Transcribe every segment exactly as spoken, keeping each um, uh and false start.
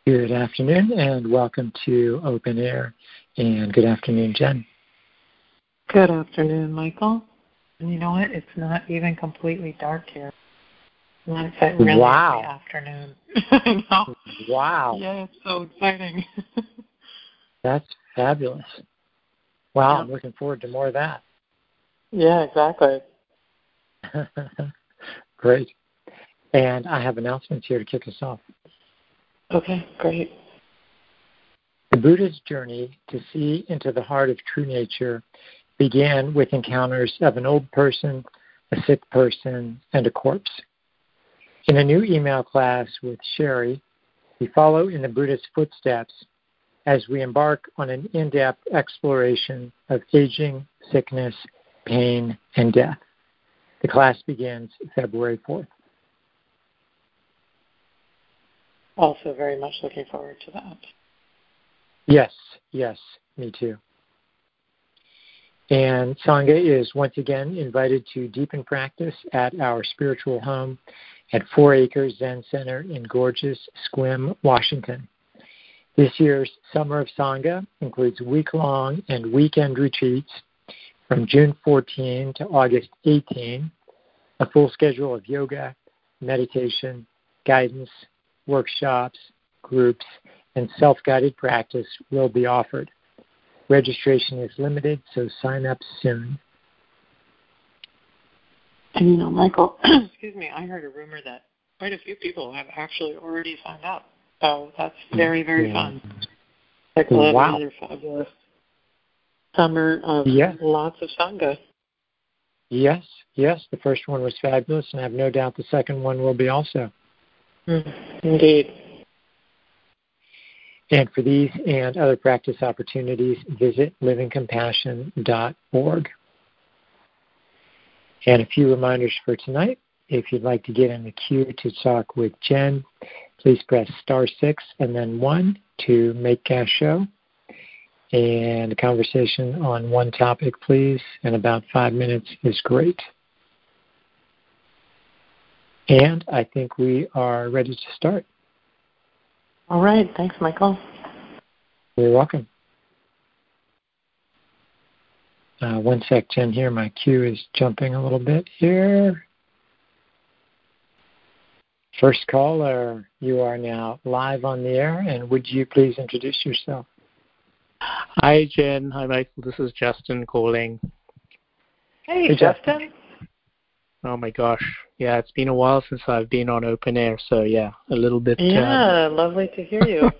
Good afternoon and welcome to Open Air. And good afternoon, Jen. Good afternoon, Michael. And you know what? It's not even completely dark here. It's like really wow. early afternoon. I know. Wow. Yeah, it's so exciting. That's fabulous. Wow, yeah. I'm looking forward to more of that. Yeah, exactly. Great. And I have announcements here to kick us off. Okay, great. The Buddha's journey to see into the heart of true nature began with encounters of an old person, a sick person, and a corpse. In a new email class with Sherry, we follow in the Buddha's footsteps as we embark on an in-depth exploration of aging, sickness, pain, and death. The class begins February fourth. Also very much looking forward to that. Yes, yes, me too. And Sangha is once again invited to deepen practice at our spiritual home at Four Acres Zen Center in gorgeous Sequim, Washington. This year's Summer of Sangha includes week-long and weekend retreats from June fourteenth to August eighteenth, a full schedule of yoga, meditation, guidance, workshops, groups, and self-guided practice will be offered. Registration is limited, so sign up soon. And you know, Michael, excuse me, I heard a rumor that quite a few people have actually already signed up. So that's very, very fun. Like we'll have wow. another fabulous summer of yeah. lots of Sangha. Yes, yes, the first one was fabulous, and I have no doubt the second one will be also. Mm, indeed. And for these and other practice opportunities, visit living compassion dot org. And a few reminders for tonight. If you'd like to get in the queue to talk with Jen, please press star six and then one to make guest show. And a conversation on one topic, please, in about five minutes is great. And I think we are ready to start. All right. Thanks, Michael. You're welcome. Uh, one sec, Jen, here. My queue is jumping a little bit here. First caller, you are now live on the air, and would you please introduce yourself? Hi, Jen. Hi, Michael. This is Justin calling. Hey, hey Justin. Justin. Oh, my gosh. Yeah, it's been a while since I've been on Open Air, so yeah, a little bit. Yeah, um... lovely to hear you.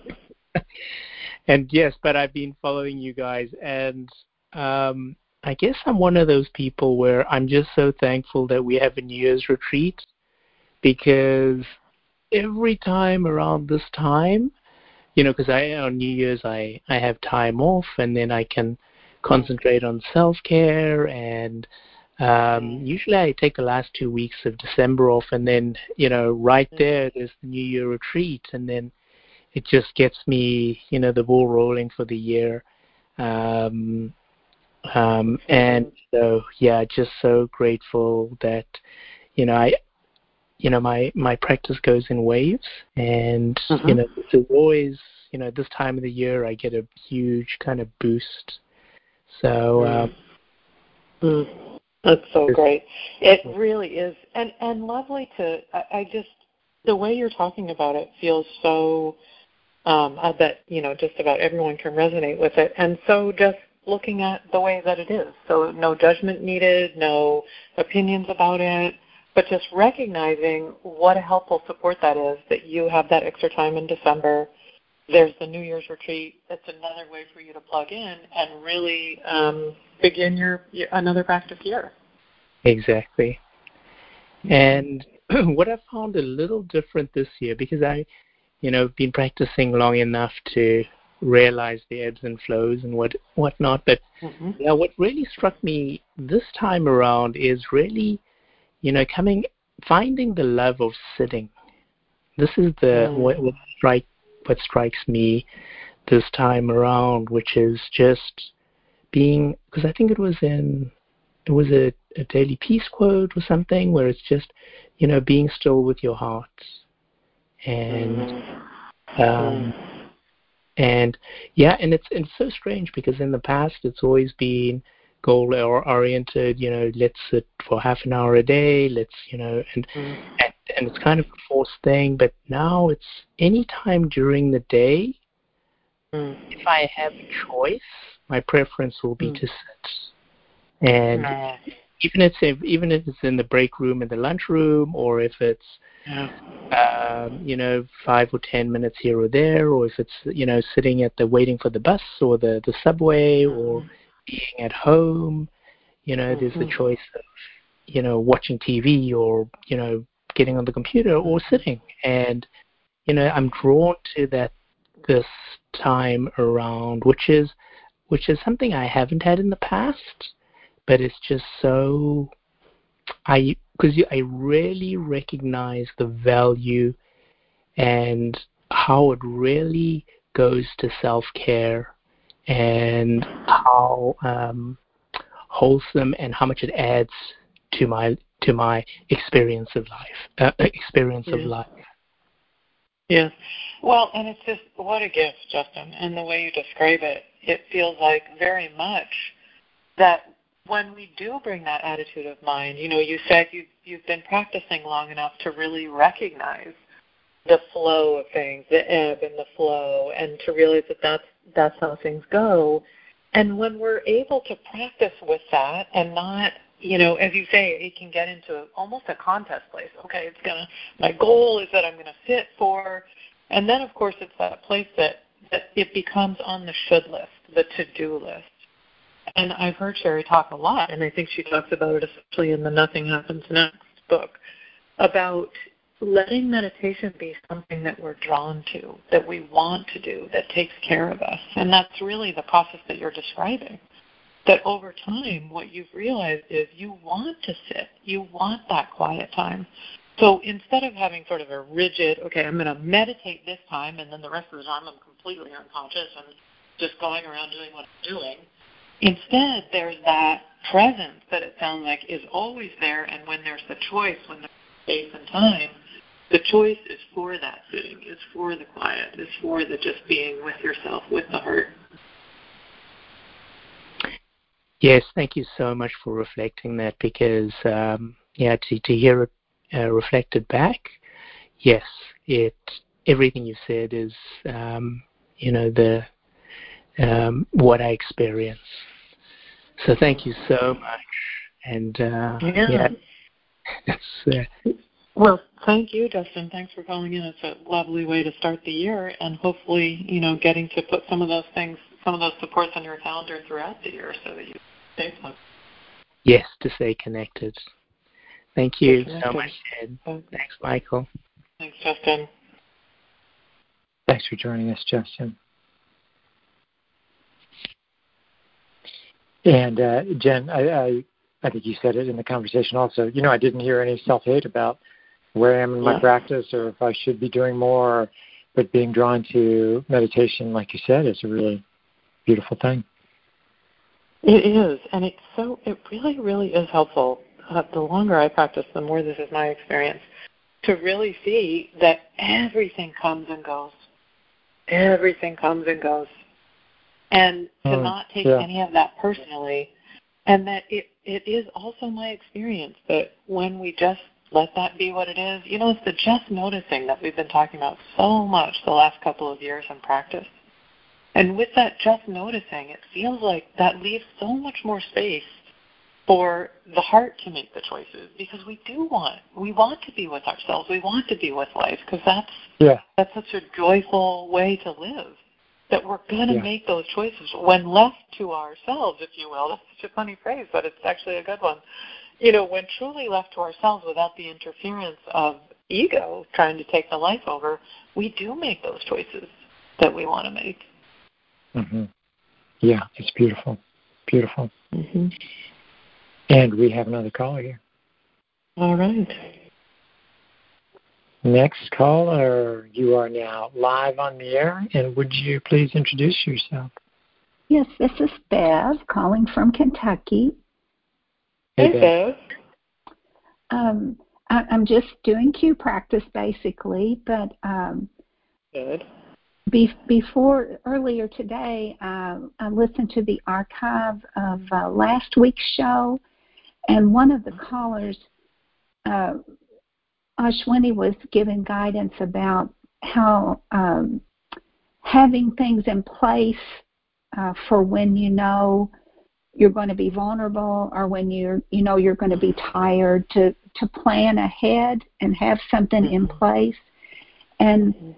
And yes, but I've been following you guys, and um, I guess I'm one of those people where I'm just so thankful that we have a New Year's retreat, because every time around this time, you know, because I on New Year's I, I have time off, and then I can concentrate on self-care, and um, usually I take the last two weeks of December off, and then, you know, right there there's the New Year retreat, and then it just gets me, you know, the ball rolling for the year. Um, um, and so, yeah, just so grateful that, you know, I, you know, my, my practice goes in waves, and, mm-hmm. you know, there's always, you know, this time of the year I get a huge kind of boost. So, um, mm. That's so great. It really is. And, and lovely to, I, I just, the way you're talking about it feels so, um, I bet, you know, just about everyone can resonate with it. And so just looking at the way that it is. So no judgment needed, no opinions about it, but just recognizing what a helpful support that is, that you have that extra time in December. There's the New Year's retreat. It's another way for you to plug in and really um, begin your, your another practice year. Exactly. And what I found a little different this year, because I, you know, been practicing long enough to realize the ebbs and flows and what whatnot, but mm-hmm. yeah, what really struck me this time around is really, you know, coming, finding the love of sitting. This is the mm. what, what strike what strikes me this time around, which is just being, because I think it was in it was a, a Daily Peace quote or something, where it's just, you know, being still with your heart. And Um, mm. And yeah, and it's it's so strange because in the past it's always been goal oriented. You know, let's sit for half an hour a day. Let's you know, and mm. and, and it's kind of a forced thing. But now it's any time during the day. Mm. If I have a choice, my preference will be mm. to sit. And mm. even if it's even if it's in the break room in the lunchroom, or if it's yeah. um, you know five or ten minutes here or there, or if it's you know sitting at the waiting for the bus or the the subway, mm. or being at home, you know, mm-hmm. there's the choice of you know watching T V or you know getting on the computer or sitting, and you know I'm drawn to that this time around, which is which is something I haven't had in the past, but it's just so I because I really recognize the value and how it really goes to self-care and how um, wholesome and how much it adds to my to my experience of life uh, experience yeah. of life. Yeah. Well, and it's just, what a gift, Justin. And the way you describe it, it feels like very much that when we do bring that attitude of mind, you know, you said you've, you've been practicing long enough to really recognize the flow of things, the ebb and the flow, and to realize that that's, that's how things go. And when we're able to practice with that and not, you know, as you say, it can get into almost a contest place. Okay, it's going to, my goal is that I'm going to sit for, and then, of course, it's that place that, that it becomes on the should list, the to-do list. And I've heard Sherry talk a lot, and I think she talks about it especially in the Nothing Happens Next book, about letting meditation be something that we're drawn to, that we want to do, that takes care of us. And that's really the process that you're describing. That over time, what you've realized is you want to sit. You want that quiet time. So instead of having sort of a rigid, okay, I'm going to meditate this time, and then the rest of the time I'm completely unconscious and just going around doing what I'm doing, instead there's that presence that it sounds like is always there, and when there's the choice, when there's space and time, the choice is for that sitting, is for the quiet, is for the just being with yourself, with the heart. Yes, thank you so much for reflecting that, because um, yeah, to, to hear it uh, reflected back, yes, it everything you said is um, you know the um, what I experience. So thank you so much, and uh, yeah, yeah it's, uh, well, thank you, Justin. Thanks for calling in. It's a lovely way to start the year, and hopefully, you know, getting to put some of those things, some of those supports on your calendar throughout the year, so that you stay close. Yes, to stay connected. Thank you so much, Ed. Thanks, Michael. Thanks, Justin. Thanks for joining us, Justin. And uh, Jen, I, I I think you said it in the conversation also. You know, I didn't hear any self-hate about where I am in my yeah. practice or if I should be doing more, but being drawn to meditation, like you said, is a really beautiful thing. It is, and it's so, it really, really is helpful. Uh, the longer I practice, the more this is my experience, to really see that everything comes and goes. Everything comes and goes. And to mm, not take yeah. any of that personally, and that it, it is also my experience that when we just let that be what it is, you know, it's the just noticing that we've been talking about so much the last couple of years in practice. And with that just noticing, it feels like that leaves so much more space for the heart to make the choices, because we do want, we want to be with ourselves, we want to be with life, because that's, yeah. that's such a joyful way to live, that we're going to yeah. make those choices when left to ourselves, if you will. That's such a funny phrase, but it's actually a good one. You know, when truly left to ourselves without the interference of ego trying to take the life over, we do make those choices that we want to make. Mm-hmm. Yeah, it's beautiful. Beautiful. Mm-hmm. And we have another caller here. All right. Next caller, you are now live on the air, and would you please introduce yourself? Yes, this is Bev calling from Kentucky. Hey, hey Bev. Um, I, I'm just doing Q practice basically, but um, Good. be, before earlier today, uh, I listened to the archive of uh, last week's show, and one of the callers, uh, Ashwini, was giving guidance about how um, having things in place uh, for when you know you're going to be vulnerable or when you're you know you're going to be tired, to to plan ahead and have something in place. And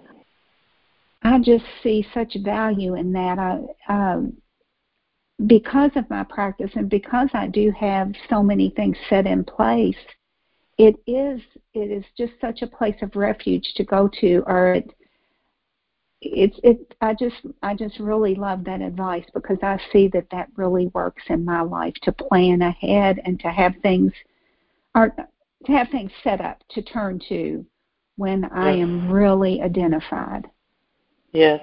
I just see such value in that. I, um, because of my practice and because I do have so many things set in place, it is it is just such a place of refuge to go to. Or it it's it. I just I just really love that advice, because I see that that really works in my life, to plan ahead and to have things or to have things set up to turn to when I am really identified. Yes.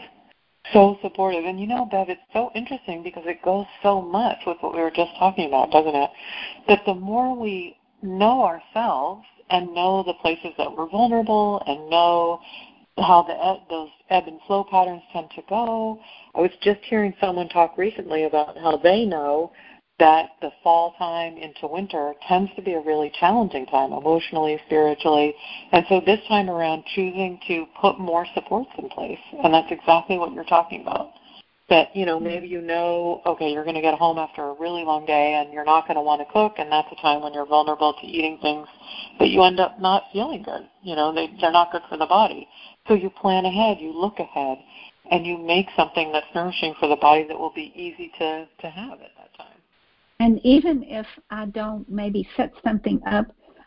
So supportive. And you know, Bev, it's so interesting because it goes so much with what we were just talking about, doesn't it? That the more we know ourselves and know the places that we're vulnerable and know how the those ebb and flow patterns tend to go. I was just hearing someone talk recently about how they know that the fall time into winter tends to be a really challenging time, emotionally, spiritually. And so this time around, choosing to put more supports in place. And that's exactly what you're talking about. That, you know, maybe you know, okay, you're going to get home after a really long day and you're not going to want to cook, and that's a time when you're vulnerable to eating things that you end up not feeling good. You know, they, they're not good for the body. So you plan ahead, you look ahead, and you make something that's nourishing for the body that will be easy to, to have at that time. And even if I don't maybe set something up,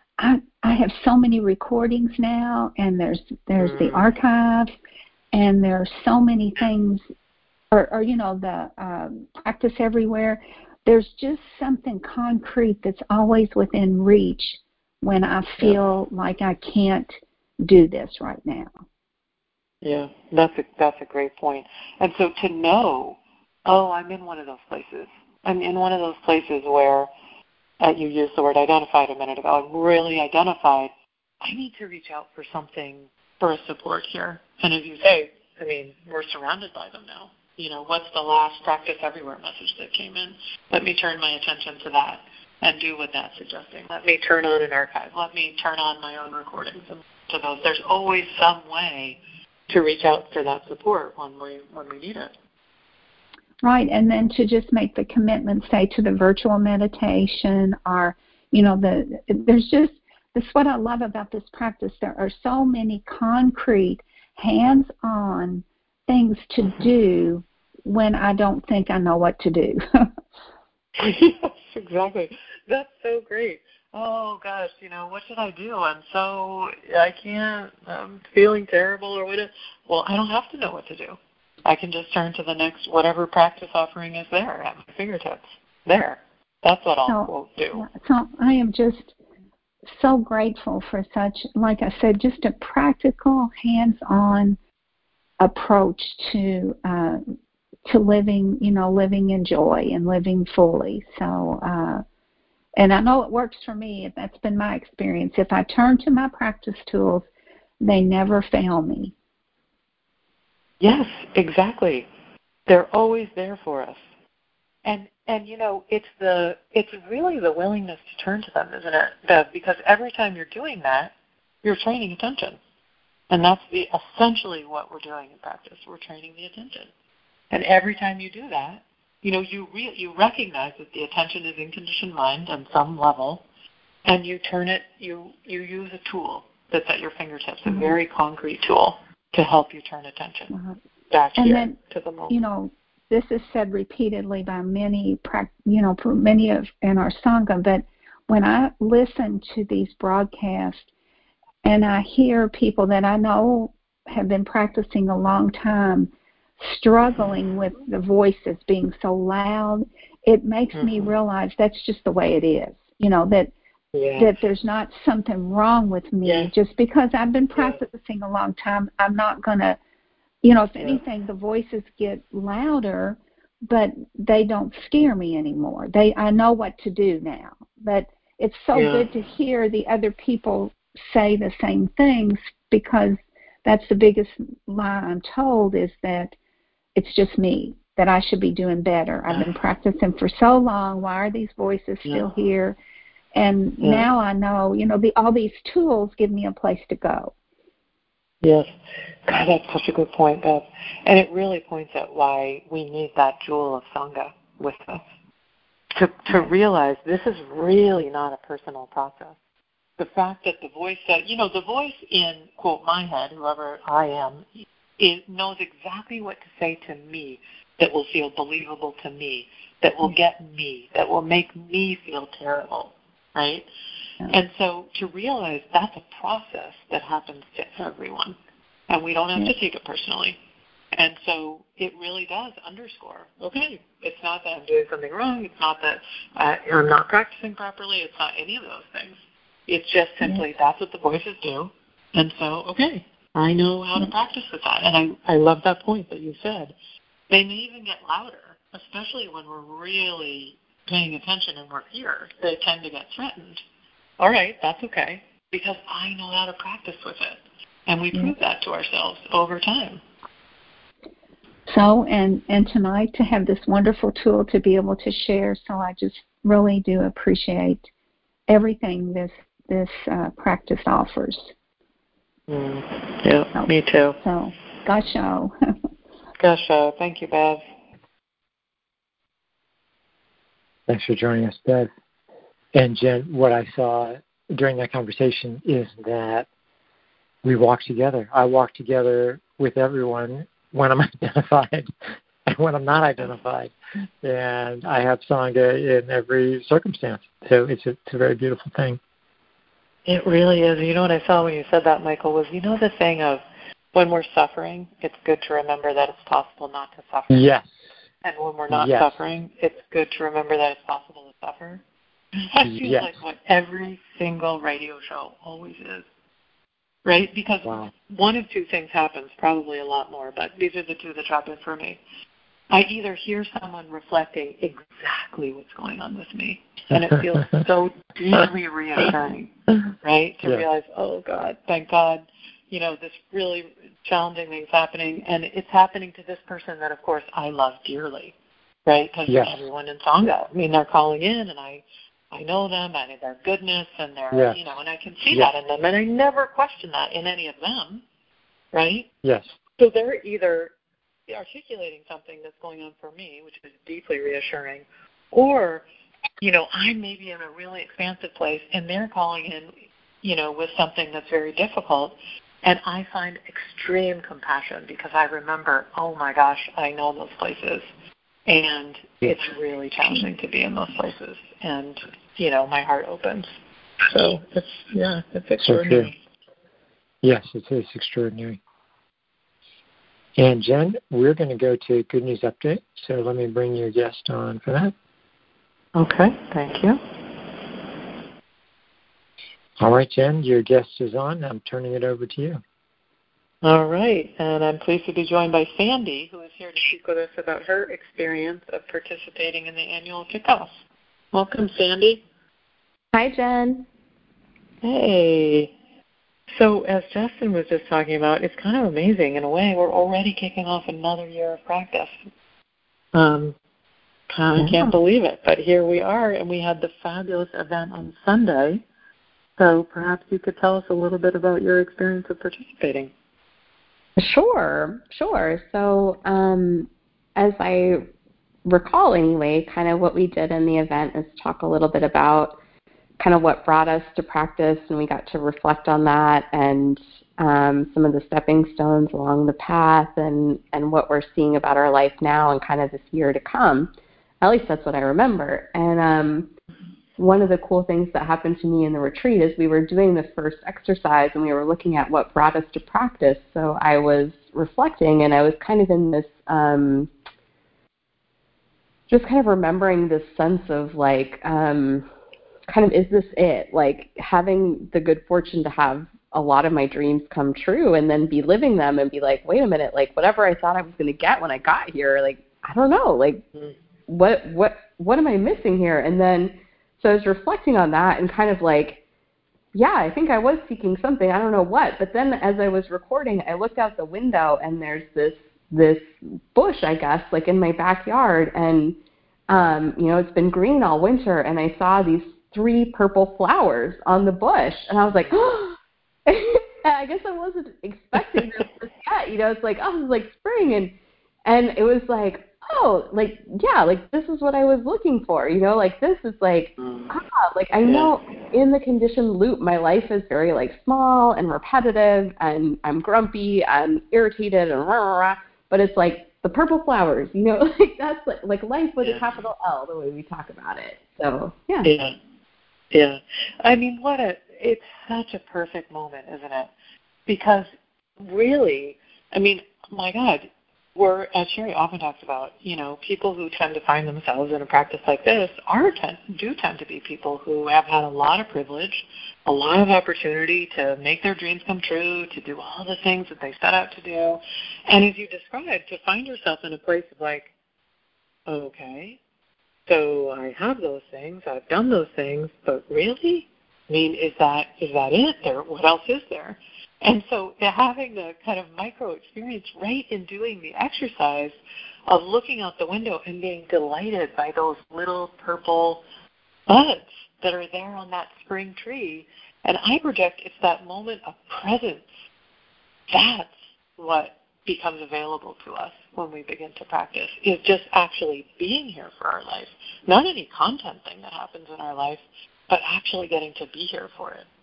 I I have so many recordings now, and there's there's mm. the archives, and there are so many things, or, or you know, the um, practice everywhere. There's just something concrete that's always within reach when I feel yeah. like I can't do this right now. Yeah, that's a, that's a great point. And so to know, oh, I'm in one of those places. I'm in one of those places where, uh, you used the word identified a minute ago, I'm really identified. I need to reach out for something, for a support here. And as you say, I mean, we're surrounded by them now. You know, what's the last Practice Everywhere message that came in? Let me turn my attention to that and do what that's suggesting. Let me turn on an archive. Let me turn on my own recordings and to those. There's always some way to reach out for that support when we when we need it. Right, and then to just make the commitment, say, to the virtual meditation, or, you know, the there's just, that's what I love about this practice. There are so many concrete, hands-on things to mm-hmm. do when I don't think I know what to do. Yes, exactly. That's so great. Oh, gosh, you know, what should I do? I'm so, I can't, I'm feeling terrible or whatever. Well, I don't have to know what to do. I can just turn to the next, whatever practice offering is there at my fingertips. There. That's what I'll so, do. So I am just so grateful for such, like I said, just a practical, hands-on approach to uh, to living, you know, living in joy and living fully. So, uh, and I know it works for me. That's been my experience. If I turn to my practice tools, they never fail me. Yes, exactly. They're always there for us. And and you know, it's the it's really the willingness to turn to them, isn't it, Bev? Because every time you're doing that, you're training attention. And that's the essentially what we're doing in practice. We're training the attention. And every time you do that, you know, you re- you recognize that the attention is in conditioned mind on some level, and you turn it, you, you use a tool that's at your fingertips, mm-hmm. a very concrete tool to help you turn attention mm-hmm. back and here then, to the moment. You know, this is said repeatedly by many, you know, for many of in our Sangha, but when I listen to these broadcasts and I hear people that I know have been practicing a long time struggling with the voices being so loud, it makes mm-hmm. me realize that's just the way it is. You know, that yeah. that there's not something wrong with me. Yeah. Just because I've been practicing yeah. a long time, I'm not going to, you know, if yeah. anything, the voices get louder, but they don't scare me anymore. They, I know what to do now. But it's so yeah. good to hear the other people say the same things, because that's the biggest lie I'm told, is that it's just me, that I should be doing better. I've been practicing for so long. Why are these voices still yeah. here? And yeah. now I know, you know, the, all these tools give me a place to go. Yes. God, that's such a good point, Bev. And it really points out why we need that jewel of Sangha with us. To, to realize this is really not a personal process. The fact that the voice that, you know, the voice in, quote, my head, whoever I am, it knows exactly what to say to me that will feel believable to me, that will get me, that will make me feel terrible, right? Yeah. And so to realize that's a process that happens to everyone, and we don't have yeah. to take it personally. And so it really does underscore, okay, it's not that I'm doing something wrong. It's not that uh, I'm not practicing properly. It's not any of those things. It's just simply yes. that's what the voices do. And so, okay, I know how to practice with that. And I, I love that point that you said. They may even get louder, especially when we're really paying attention and we're here. They tend to get threatened. All right, that's okay, because I know how to practice with it. And we prove that to ourselves over time. So, and, and tonight to have this wonderful tool to be able to share, so I just really do appreciate everything this this uh, practice offers. Mm, yeah, so, me too. So, Gasho. Gasho. Thank you, Bev. Thanks for joining us, Bev. And Jen, what I saw during that conversation is that we walk together. I walk together with everyone when I'm identified and when I'm not identified. And I have Sangha in every circumstance. So it's a, it's a very beautiful thing. It really is. You know what I saw when you said that, Michael, was, you know, the thing of when we're suffering, it's good to remember that it's possible not to suffer. Yes. And when we're not yes. suffering, it's good to remember that it's possible to suffer. That seems yes. like what every single radio show always is. Right? Because wow. one of two things happens, probably a lot more, but these are the two that drop in for me. I either hear someone reflecting exactly what's going on with me, and it feels so deeply reassuring, right? To yeah. realize, oh, God, thank God, you know, this really challenging thing's happening, and it's happening to this person that, of course, I love dearly, right? Because yes. everyone in Sangha, I mean, they're calling in, and I I know them, and their goodness, and their, yes. you know, and I can see yes. that in them, and I never question that in any of them, right? Yes. So they're either articulating something that's going on for me, which is deeply reassuring, or, you know, I'm maybe in a really expansive place, and they're calling in, you know, with something that's very difficult, and I find extreme compassion because I remember, oh my gosh, I know those places, and yes. it's really challenging to be in those places, and, you know, my heart opens. So it's, yeah, it's extraordinary. So yes, it is extraordinary. And Jen, we're going to go to Good News Update, so let me bring your guest on for that. Okay, thank you. All right, Jen, your guest is on. I'm turning it over to you. All right, and I'm pleased to be joined by Sandy, who is here to speak with us about her experience of participating in the annual kickoff. Welcome, Sandy. Hi, Jen. Hey. So as Justin was just talking about, it's kind of amazing. In a way, we're already kicking off another year of practice. Um, I yeah. can't believe it, but here we are, and we had the fabulous event on Sunday. So perhaps you could tell us a little bit about your experience of participating. Sure, sure. So um, as I recall anyway, kind of what we did in the event is talk a little bit about kind of what brought us to practice, and we got to reflect on that and um, some of the stepping stones along the path and, and what we're seeing about our life now and kind of this year to come. At least that's what I remember. And um, one of the cool things that happened to me in the retreat is we were doing the first exercise and we were looking at what brought us to practice. So I was reflecting and I was kind of in this, um, just kind of remembering this sense of like, um, kind of, is this it? Like having the good fortune to have a lot of my dreams come true and then be living them and be like, wait a minute, like whatever I thought I was going to get when I got here, like, I don't know, like what, what, what am I missing here? And then, so I was reflecting on that and kind of like yeah, I think I was seeking something. I don't know what. But then as I was recording, I looked out the window and there's this this bush, I guess, like in my backyard. And, um, you know, it's been green all winter. And I saw these three purple flowers on the bush. And I was like, oh, I guess I wasn't expecting this just yet. You know, it's like, oh, it's like spring. And, and it was like, oh, like, yeah, like this is what I was looking for, you know, like this is like, ah, like I know in the conditioned loop, my life is very like small and repetitive and I'm grumpy and irritated and rah, rah, rah, but it's like the purple flowers, you know, like that's like, like life with yeah. a capital L, the way we talk about it. So, yeah. Yeah. Yeah. I mean, what a, it's such a perfect moment, isn't it? Because really, I mean, my God, we're, as Sherry often talks about, you know, people who tend to find themselves in a practice like this are tend, do tend to be people who have had a lot of privilege, a lot of opportunity to make their dreams come true, to do all the things that they set out to do. And as you described, to find yourself in a place of like, okay, so I have those things, I've done those things, but really? I mean, is that is that it? There, what else is there? And so having the kind of micro experience right in doing the exercise of looking out the window and being delighted by those little purple buds that are there on that spring tree. And I project it's that moment of presence. That's what becomes available to us when we begin to practice, is just actually being here for our life. Not any content thing that happens in our life, but actually getting to be here for it.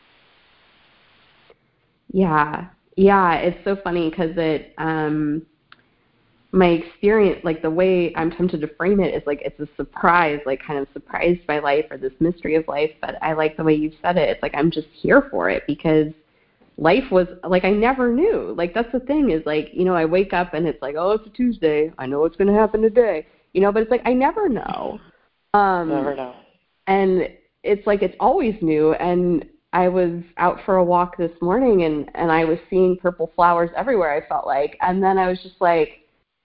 Yeah, yeah, it's so funny because it, um, my experience, like the way I'm tempted to frame it is like it's a surprise, like kind of surprised by life or this mystery of life, but I like the way you said it. It's like I'm just here for it because life was, like I never knew. Like that's the thing is like, you know, I wake up and it's like, oh, it's a Tuesday. I know what's going to happen today. You know, but it's like I never know. Um, never know. And it's like it's always new. And I was out for a walk this morning and, and I was seeing purple flowers everywhere, I felt like. And then I was just like,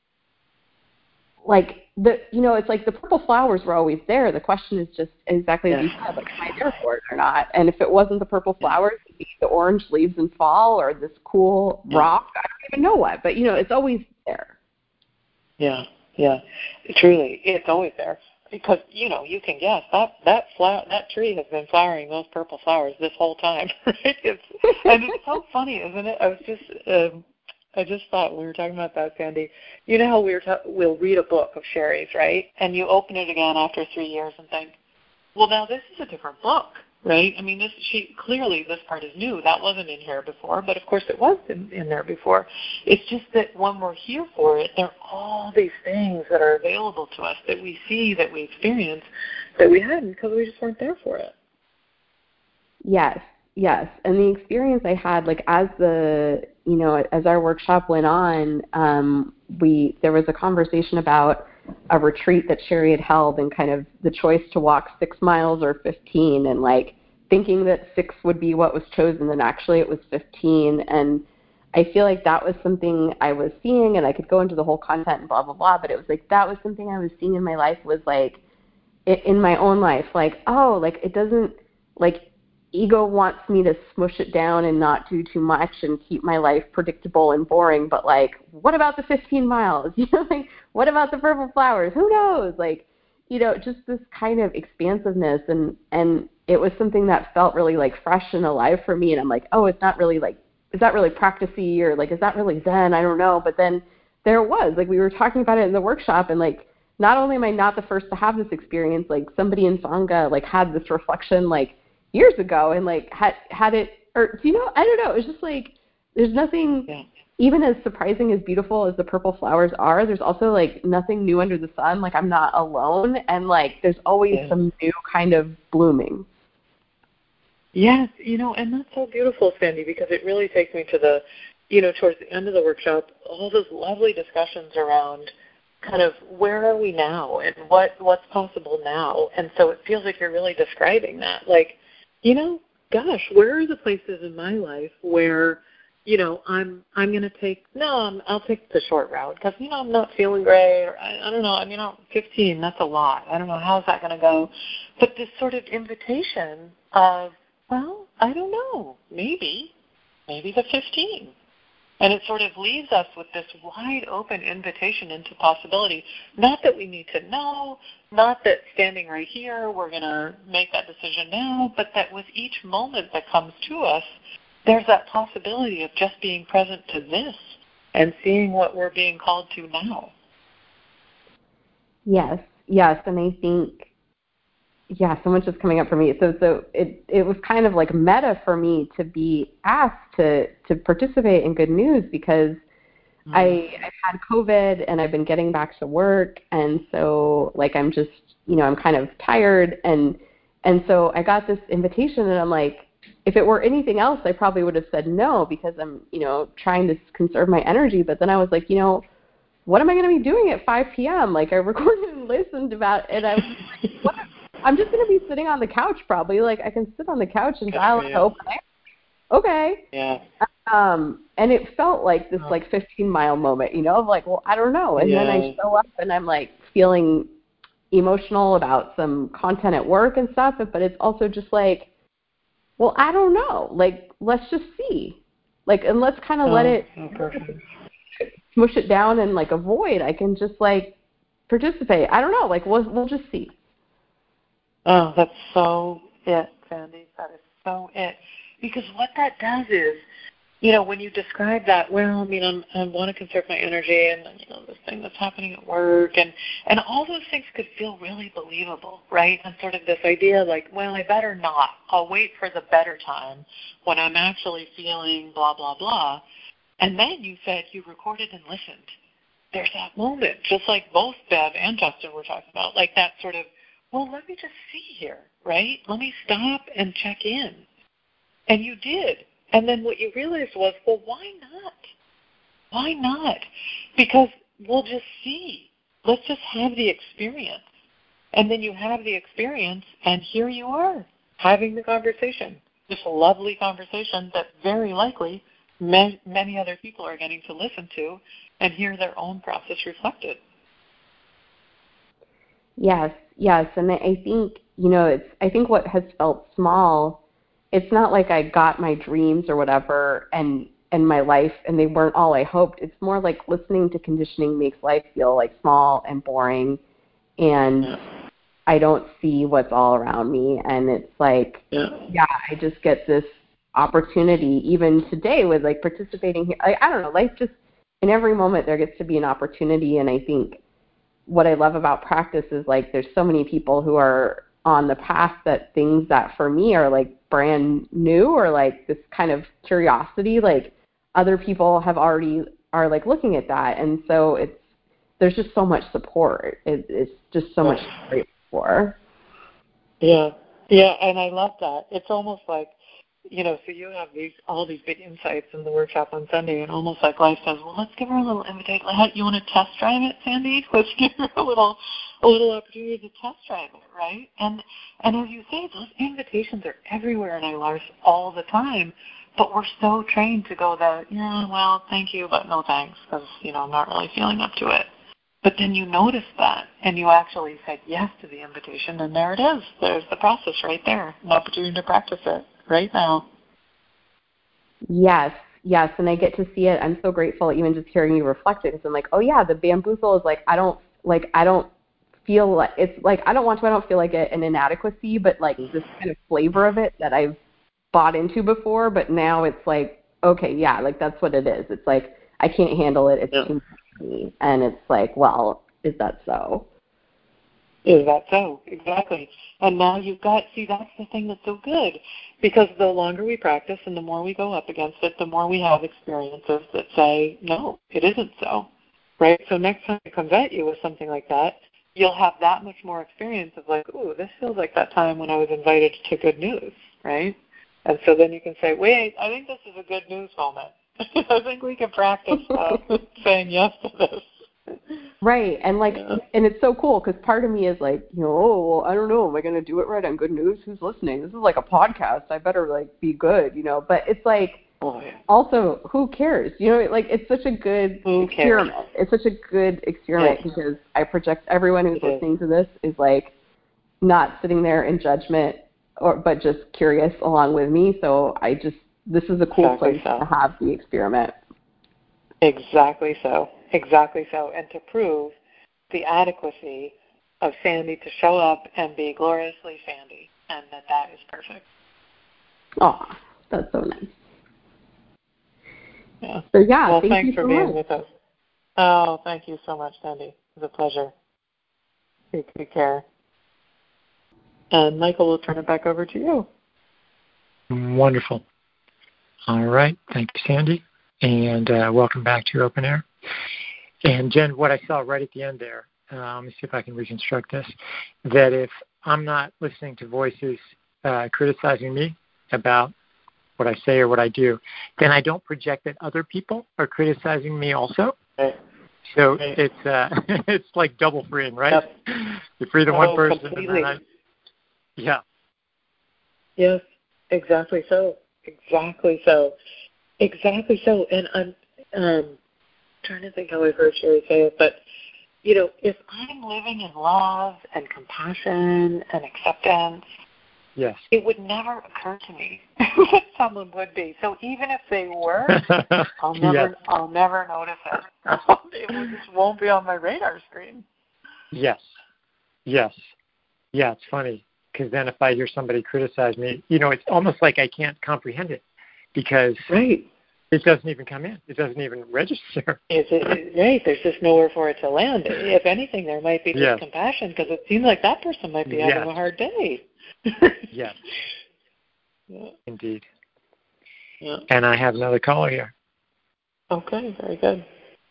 like, the you know, it's like the purple flowers were always there. The question is just exactly as yeah. you said, like, am I there for it or not? And if it wasn't the purple flowers, it'd be the orange leaves in fall or this cool yeah. rock. I don't even know what, but, you know, it's always there. Yeah, yeah, truly, it's always there. Because, you know, you can guess that that flower, that tree has been flowering those purple flowers this whole time, right? It's, and it's so funny, isn't it? I was just, um, I just thought when we were talking about that, Sandy. You know how we were ta- we'll read a book of Sherry's, right? And you open it again after three years and think, well, now this is a different book, right? I mean, this she clearly this part is new. That wasn't in here before, but of course it was in, in there before. It's just that when we're here for it, there are all these things that are available to us that we see, that we experience, that we hadn't because we just weren't there for it. Yes, yes. And the experience I had, like as the, you know, as our workshop went on, um, we there was a conversation about a retreat that Sherry had held and kind of the choice to walk six miles or fifteen and like thinking that six would be what was chosen and actually it was fifteen. And I feel like that was something I was seeing and I could go into the whole content and blah, blah, blah, but it was like that was something I was seeing in my life was like in my own life, like, oh, like it doesn't, like ego wants me to smush it down and not do too much and keep my life predictable and boring. But like, what about the fifteen miles? You know, like, what about the purple flowers? Who knows? Like, you know, just this kind of expansiveness. And, and it was something that felt really like fresh and alive for me. And I'm like, oh, it's not really like, is that really practice-y or like, is that really Zen? I don't know. But then there it was, like we were talking about it in the workshop and like, not only am I not the first to have this experience, like somebody in Sangha like had this reflection like years ago and like had had it, or you know, I don't know. It was just like there's nothing, yeah. even as surprising as beautiful as the purple flowers are. There's also like nothing new under the sun. Like I'm not alone, and like there's always yeah. some new kind of blooming. Yes, you know, and that's so beautiful, Sandy, because it really takes me to the, you know, towards the end of the workshop, all those lovely discussions around kind of where are we now and what what's possible now. And so it feels like you're really describing that. Like, you know, gosh, where are the places in my life where, you know, I'm I'm going to take, no, I'm, I'll take the short route because, you know, I'm not feeling great. Or I, I don't know. I mean, I'm fifteen, that's a lot. I don't know, how's that going to go? But this sort of invitation of, well, I don't know, maybe, maybe the fifteen. And it sort of leaves us with this wide open invitation into possibility. Not that we need to know, not that standing right here we're going to make that decision now, but that with each moment that comes to us, there's that possibility of just being present to this and seeing what we're being called to now. Yes, yes, and I think, yeah, so much is coming up for me. So, so it it was kind of like meta for me to be asked to to participate in Good News because mm. I I've had COVID and I've been getting back to work, and so like I'm just you know I'm kind of tired, and and so I got this invitation, and I'm like, if it were anything else, I probably would have said no because I'm you know trying to conserve my energy. But then I was like, you know, what am I going to be doing at five p.m.? Like I recorded and listened about, and I was like, what? I'm just going to be sitting on the couch probably. Like, I can sit on the couch and dial in open air. Okay. Yeah. Um, and it felt like this, like, fifteen-mile moment, you know, of like, well, I don't know. And yeah. then I show up and I'm, like, feeling emotional about some content at work and stuff, but it's also just like, well, I don't know. Like, let's just see. Like, and let's kind of oh, let it oh, smush it down and, like, avoid. I can just, like, participate. I don't know. Like, we'll, we'll just see. Oh, that's so it, Sandy. That is so it. Because what that does is, you know, when you describe that, well, I mean, I'm, I want to conserve my energy and, you know, this thing that's happening at work, and, and all those things could feel really believable, right? And sort of this idea like, well, I better not. I'll wait for the better time when I'm actually feeling blah, blah, blah. And then you said you recorded and listened. There's that moment, just like both Bev and Justin were talking about, like that sort of, well, let me just see here, right? Let me stop and check in. And you did. And then what you realized was, well, why not? Why not? Because we'll just see. Let's just have the experience. And then you have the experience, and here you are, having the conversation. This lovely conversation that very likely ma- many other people are getting to listen to and hear their own process reflected. Yes, yes, and I think, you know, it's, I think what has felt small, it's not like I got my dreams or whatever and, and my life and they weren't all I hoped. It's more like listening to conditioning makes life feel like small and boring, and yeah. I don't see what's all around me, and it's like, yeah, yeah I just get this opportunity even today with like participating here. I, I don't know, life just, in every moment there gets to be an opportunity, and I think what I love about practice is like there's so many people who are on the path that things that for me are like brand new or like this kind of curiosity, like other people have already are like looking at that, and so it's there's just so much support. It, it's just so much to be grateful for. Yeah, yeah, and I love that. It's almost like, you know, so you have these all these big insights in the workshop on Sunday, and almost like life says, well, let's give her a little invitation. You want to test drive it, Sandy? Let's give her a little a little opportunity to test drive it, right? And and as you say, those invitations are everywhere in our lives all the time, but we're so trained to go the, yeah, well, thank you, but no thanks, because, you know, I'm not really feeling up to it. But then you notice that, and you actually said yes to the invitation, and there it is. There's the process right there, an opportunity to practice it right now. Yes, yes, and I get to see it. I'm so grateful even just hearing you reflect it, because I'm like, oh yeah, the bamboozle is like, I don't, like, I don't feel like, it's like, I don't want to, I don't feel like an inadequacy, but like this kind of flavor of it that I've bought into before, but now it's like, okay, yeah, like that's what it is. It's like, I can't handle it, it's yeah. too much for me. And it's like, well, is that so? Is that so? Exactly. And now you've got, see, that's the thing that's so good, because the longer we practice and the more we go up against it, the more we have experiences that say, no, it isn't so, right? So next time it comes at you with something like that, you'll have that much more experience of like, ooh, this feels like that time when I was invited to Good News, right? And so then you can say, wait, I think this is a good news moment. I think we can practice uh, saying yes to this. Right, and like, yeah. and it's so cool because part of me is like, you know, oh, well, I don't know, am I going to do it right on Good News? Who's listening? This is like a podcast. I better like be good, you know. But it's like, oh, yeah. also, who cares? You know, like it's such a good who experiment. Cares? It's such a good experiment yeah. because I project everyone who's it listening is. to this is like not sitting there in judgment, or but just curious along with me. So I just this is a cool Exactly place so. to have the experiment. Exactly so. Exactly so. And to prove the adequacy of Sandy to show up and be gloriously Sandy, and that that is perfect. Oh, that's so nice. Yeah. So yeah, well, thank thanks you for so being much. with us. Oh, thank you so much, Sandy. It was a pleasure. Take good care. And Michael, we'll turn it back over to you. Wonderful. All right. Thank you, Sandy. And uh, welcome back to Open Air. And Jen, what I saw right at the end there, uh, let me see if I can reconstruct this, that if I'm not listening to voices uh, criticizing me about what I say or what I do, then I don't project that other people are criticizing me also. Right. So Right. it's uh, it's like double freeing, right? Yep. You free the oh, one person, completely. and then I, yeah. Yes, exactly so. Exactly so. Exactly so. And I'm um, trying to think how I've heard Sherry say it, but, you know, if I'm living in love and compassion and acceptance, yes, it would never occur to me that someone would be. So even if they were, I'll never, yes. I'll never notice it. It just won't be on my radar screen. Yes, yes. Yeah, it's funny, because then if I hear somebody criticize me, you know, it's almost like I can't comprehend it, because Right. it doesn't even come in. It doesn't even register. Is it right? There's just nowhere for it to land. If anything, there might be just yes. compassion, because it seems like that person might be yes. having a hard day. yes, Yeah. indeed. Yeah. And I have another caller here. Okay, very good.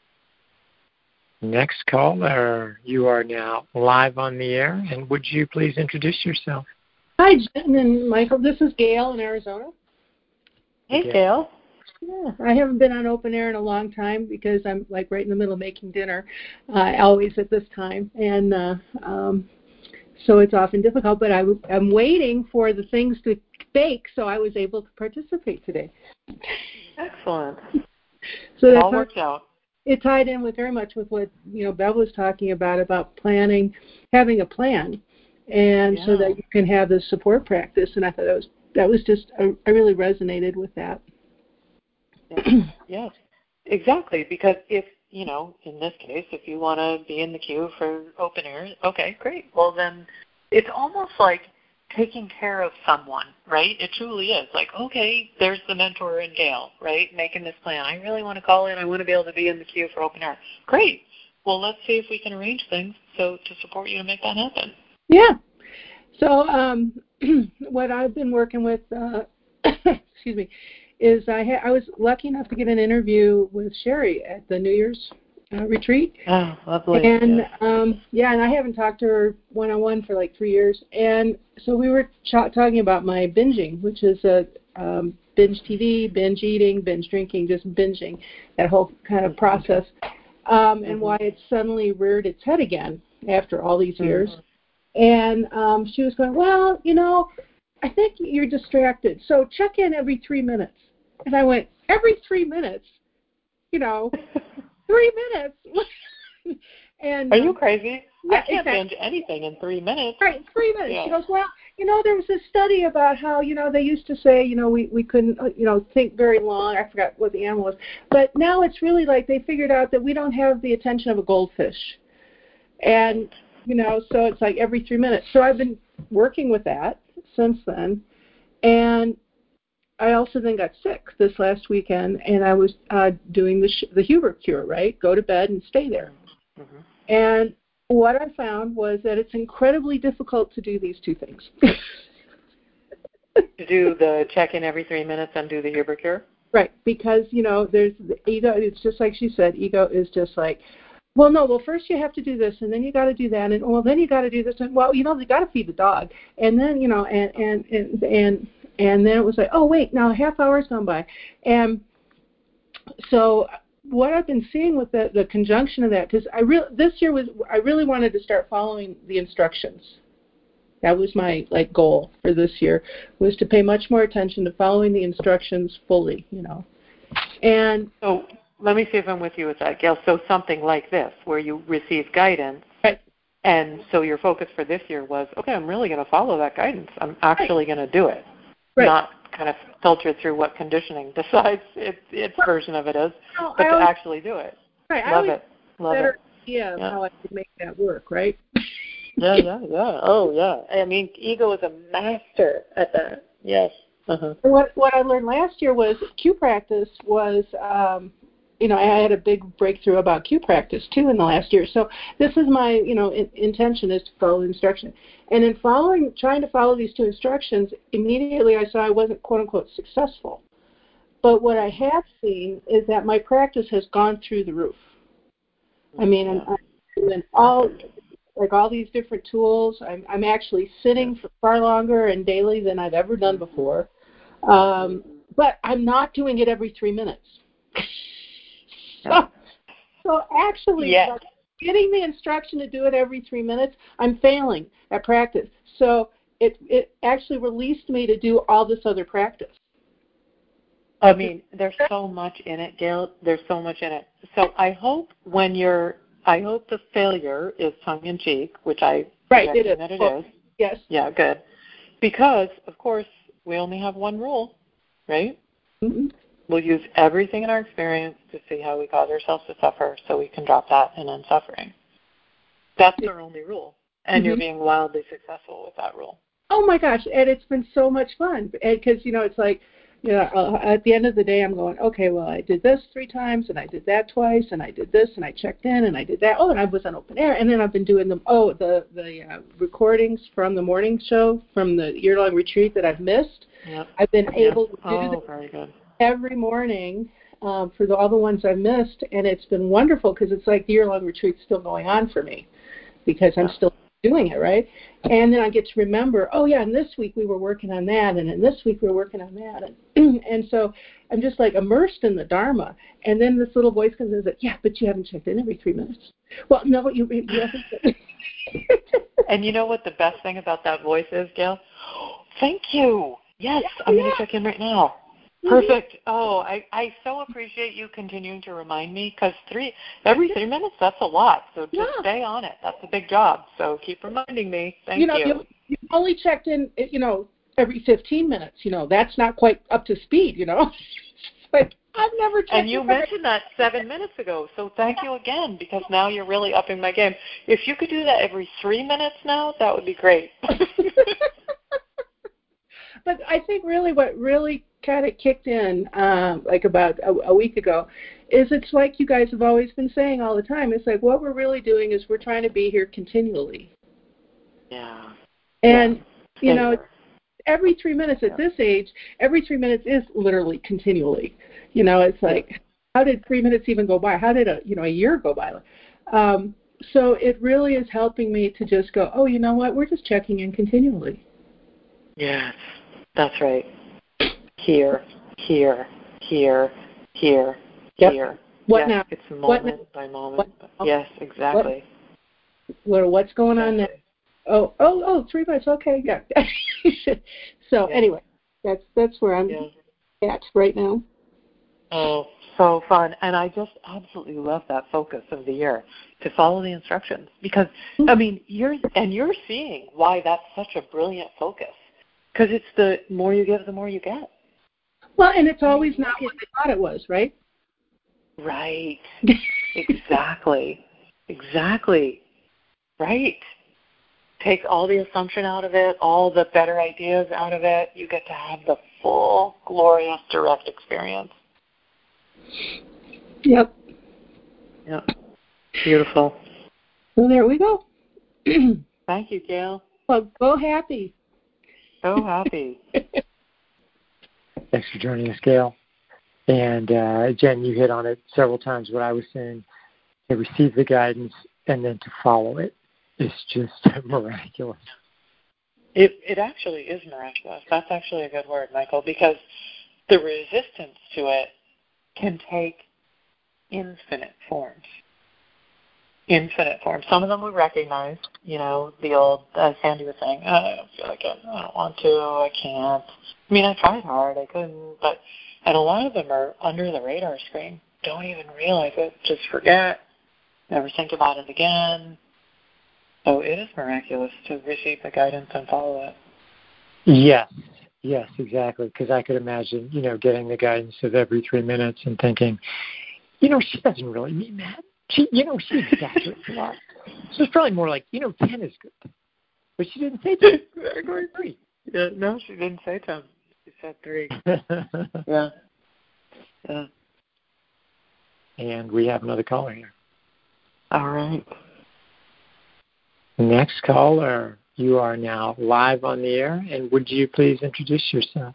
Next caller, you are now live on the air, and would you please introduce yourself? Hi, Jen and Michael. This is Gail in Arizona. Hey, Gail. Yeah, I haven't been on Open Air in a long time because I'm like right in the middle of making dinner, uh, always at this time, and uh, um, so it's often difficult. But I, I'm waiting for the things to bake, so I was able to participate today. Excellent. So it that all worked out. It tied in with very much with what you know Bev was talking about about planning, having a plan, and yeah. so that you can have this support practice. And I thought that was that was just I, I really resonated with that. Yes. yes, exactly. Because if you know, in this case, if you want to be in the queue for Open Air, okay, great. Well, then it's almost like taking care of someone, right? It truly is. Like, okay, there's the mentor in Gail, right? Making this plan. I really want to call in. I want to be able to be in the queue for Open Air. Great. Well, let's see if we can arrange things so to support you to make that happen. Yeah. So um, what I've been working with, uh, excuse me, is I ha- I was lucky enough to get an interview with Sherry at the New Year's uh, retreat. Oh, lovely. And yes. um, yeah, and I haven't talked to her one-on-one for like three years. And so we were ch- talking about my binging, which is a um, binge T V, binge eating, binge drinking, just binging, that whole kind of process, um, and mm-hmm. why it suddenly reared its head again after all these years. Mm-hmm. And um, she was going, well, you know, I think you're distracted. So check in every three minutes. And I went, every three minutes? You know, three minutes? and Are you um, crazy? Yeah, I can't exactly. binge anything in three minutes. Right, three minutes. Yeah. She goes, well, you know, there was a study about how, you know, they used to say, you know, we, we couldn't, you know, think very long. I forgot what the animal was. But now it's really like they figured out that we don't have the attention of a goldfish. And, you know, so it's like every three minutes. So I've been working with that since then. And I also then got sick this last weekend, and I was uh, doing the sh- the Huber cure, right? Go to bed and stay there. Mm-hmm. And what I found was that it's incredibly difficult to do these two things. To do the check-in every three minutes and do the Huber cure? Right, because, you know, there's the ego. It's just like she said, ego is just like, well, no, well, first you have to do this, and then you got to do that, and, well, then you got to do this, and, well, you know, you got to feed the dog. And then, you know, and, and, and, and, and then it was like, oh, wait, now a half hour's gone by. And so what I've been seeing with the, the conjunction of that, because I re- this year was, I really wanted to start following the instructions. That was my, like, goal for this year, was to pay much more attention to following the instructions fully, you know. And so let me see if I'm with you with that, Gail. So something like this, where you receive guidance, right. And so your focus for this year was, okay, I'm really going to follow that guidance. I'm actually going to do it, right. Not kind of filter through what conditioning decides its, its version of it is, no, but I to always, actually do it. Right. Love I it. Love better it. idea of yeah. how I could make that work, right? yeah, yeah, yeah. Oh, yeah. I mean, ego is a master at that. Yes. Uh-huh. What what I learned last year was Q practice was, um, you know, I had a big breakthrough about Q practice too in the last year. So this is my, you know, in, intention is to follow the instruction. And in following, trying to follow these two instructions, immediately I saw I wasn't quote unquote successful. But what I have seen is that my practice has gone through the roof. I mean, I'm, I'm doing all like all these different tools. I'm, I'm actually sitting for far longer and daily than I've ever done before. Um, but I'm not doing it every three minutes. so, so actually, yes. by getting the instruction to do it every three minutes, I'm failing at practice. So it it actually released me to do all this other practice. I mean, there's so much in it, Gail. There's so much in it. So I hope when you're, I hope the failure is tongue-in-cheek, which I right, it is. that it well, is. Yes. Yeah, good. Because, of course, we only have one rule, right? Mm-hmm. We'll use everything in our experience to see how we cause ourselves to suffer so we can drop that and end suffering. That's our only rule. And mm-hmm. you're being wildly successful with that rule. Oh, my gosh. And it's been so much fun. Because, you know, it's like, you know, uh, at the end of the day, I'm going, okay, well, I did this three times, and I did that twice, and I did this, and I checked in, and I did that. Oh, and I was on open air, and then I've been doing the oh the the uh, recordings from the morning show from the year-long retreat that I've missed. Yep. I've been yep. able to do oh, very good. every morning um, for the, all the ones I've missed, and it's been wonderful because it's like the year-long retreat's still going on for me because I'm yeah. still doing it, right? And then I get to remember, oh, yeah, and this week we were working on that, and then this week we were working on that. And, and so I'm just, like, immersed in the Dharma. And then this little voice comes in and says, yeah, but you haven't checked in every three minutes. Well, no, you, you haven't. And you know what the best thing about that voice is, Gail? Thank you. Yes, yeah, I'm yeah. going to check in right now. Perfect. Oh, I, I so appreciate you continuing to remind me because three every three minutes, that's a lot. So just yeah. stay on it. That's a big job. So keep reminding me. Thank you. Know, you. you. You only checked in, you know, every fifteen minutes. You know, that's not quite up to speed, you know. But I've never checked And you in mentioned that seven minutes ago. So thank you again because now you're really upping my game. If you could do that every three minutes now, that would be great. But I think really what really kind of kicked in, um, like about a, a week ago, is it's like you guys have always been saying all the time. It's like what we're really doing is we're trying to be here continually. Yeah. And, yeah. you know, every three minutes at yeah. this age, every three minutes is literally continually. You know, it's like, yeah. how did three minutes even go by? How did a, you know, a year go by? Um, so it really is helping me to just go, oh, you know what? We're just checking in continually. Yes. That's right. Here, here, here, here, yep. here. What yes, now? It's moment what now? by moment. What? Yes, exactly. What, what's going exactly. on now? Oh, oh, oh, three months. Okay, yeah. so yeah. anyway, that's that's where I'm yeah. at right now. Oh, so fun. And I just absolutely love that focus of the year, to follow the instructions. Because, I mean, you're, and you're seeing why that's such a brilliant focus. Because it's the more you give, the more you get. Well, and it's always not what they thought it was, right? Right. exactly. Exactly. Right. Take all the assumption out of it, all the better ideas out of it. You get to have the full, glorious, direct experience. Yep. Yep. Beautiful. So there we go. Thank you, Gail. Well, go happy. So happy. Thanks for joining us, Gail. And uh, Jen, you hit on it several times. What I was saying, to receive the guidance and then to follow it is just miraculous. It it actually is miraculous. That's actually a good word, Michael, because the resistance to it can take infinite forms. Infinite forms. Some of them we recognize, you know, the old, as Sandy was saying, oh, I don't feel like it, I don't want to, I can't. I mean, I tried hard, I couldn't, but, and a lot of them are under the radar screen. Don't even realize it, just forget, never think about it again. So it is miraculous to receive the guidance and follow it. Yes, yes, exactly. Because I could imagine, you know, getting the guidance of every three minutes and thinking, you know, she doesn't really mean that. She, you know, she exaggerates a lot. So it's probably more like, you know, ten is good. But she didn't say ten. I go three. Yeah, no, she didn't say ten. She said three. yeah. Yeah. And we have another caller here. All right. Next caller, you are now live on the air, and would you please introduce yourself?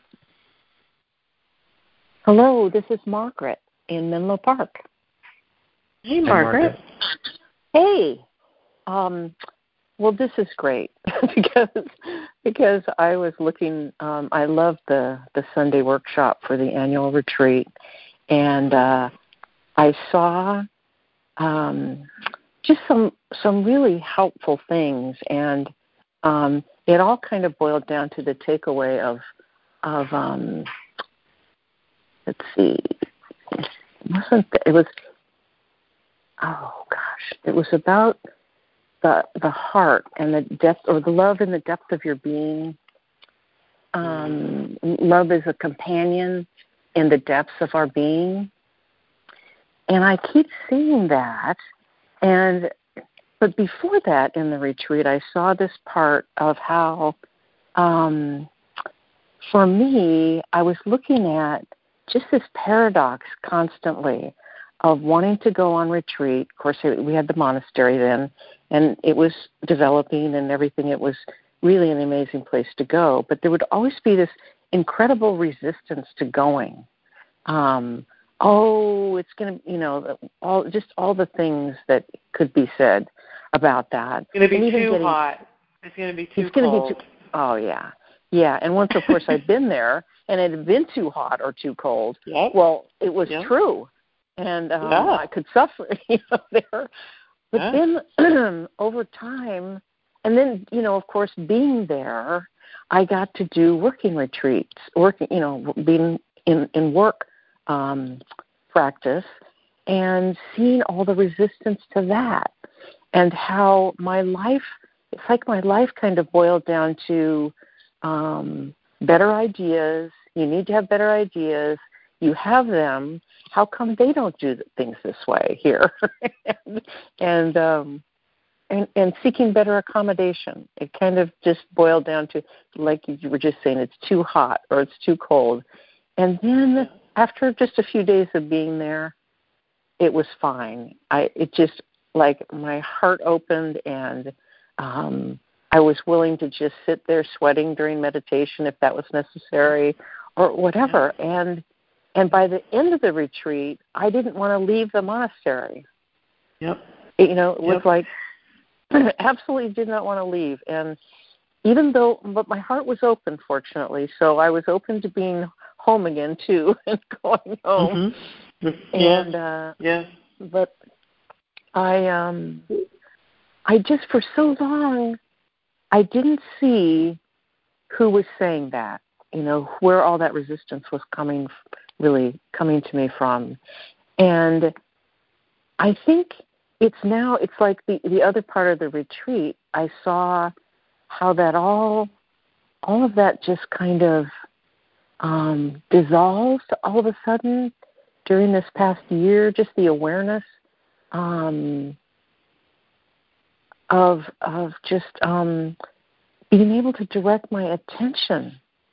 Hello, this is Margaret in Menlo Park. Hey, Margaret. Margaret. Hey. Um, well, this is great because because I was looking. Um, I love the the Sunday workshop for the annual retreat, and uh, I saw um, just some some really helpful things, and um, it all kind of boiled down to the takeaway of of um, let's see, it wasn't it was oh gosh, it was about the the heart and the depth, or the love and the depth of your being. Um, love is a companion in the depths of our being. And I keep seeing that. And but before that, in the retreat, I saw this part of how, um, for me, I was looking at just this paradox constantly of wanting to go on retreat. Of course, we had the monastery then, and it was developing and everything. It was really an amazing place to go. But there would always be this incredible resistance to going. Um, oh, it's going to, you know, all just all the things that could be said about that. It's going to be too getting, hot. It's going to be too it's gonna cold. Be too, oh, yeah. Yeah, and once, of course, I'd been there, and it had been too hot or too cold, yep. well, it was yep. true. And um, yeah. I could suffer, you know, there. But yeah. then over time, and then, you know, of course, being there, I got to do working retreats, working, you know, being in, in work um, practice, and seeing all the resistance to that, and how my life, it's like my life kind of boiled down to um, better ideas. You need to have better ideas. You have them. How come they don't do things this way here? and and, um, and and seeking better accommodation. It kind of just boiled down to, like you were just saying, it's too hot or it's too cold. And then after just a few days of being there, it was fine. I it just, like, my heart opened, and um, I was willing to just sit there sweating during meditation if that was necessary, or whatever. Yeah. And And by the end of the retreat, I didn't want to leave the monastery. Yep. You know, it was yep. like, absolutely did not want to leave. And even though, but my heart was open, fortunately. So I was open to being home again, too, and going home. Mm-hmm. And, yeah. uh, yeah. but I, um, I just, for so long, I didn't see who was saying that, you know, where all that resistance was coming from. really coming to me from. And I think it's now, it's like the, the other part of the retreat, I saw how that all, all of that just kind of um, dissolved all of a sudden during this past year, just the awareness um, of, of just um, being able to direct my attention.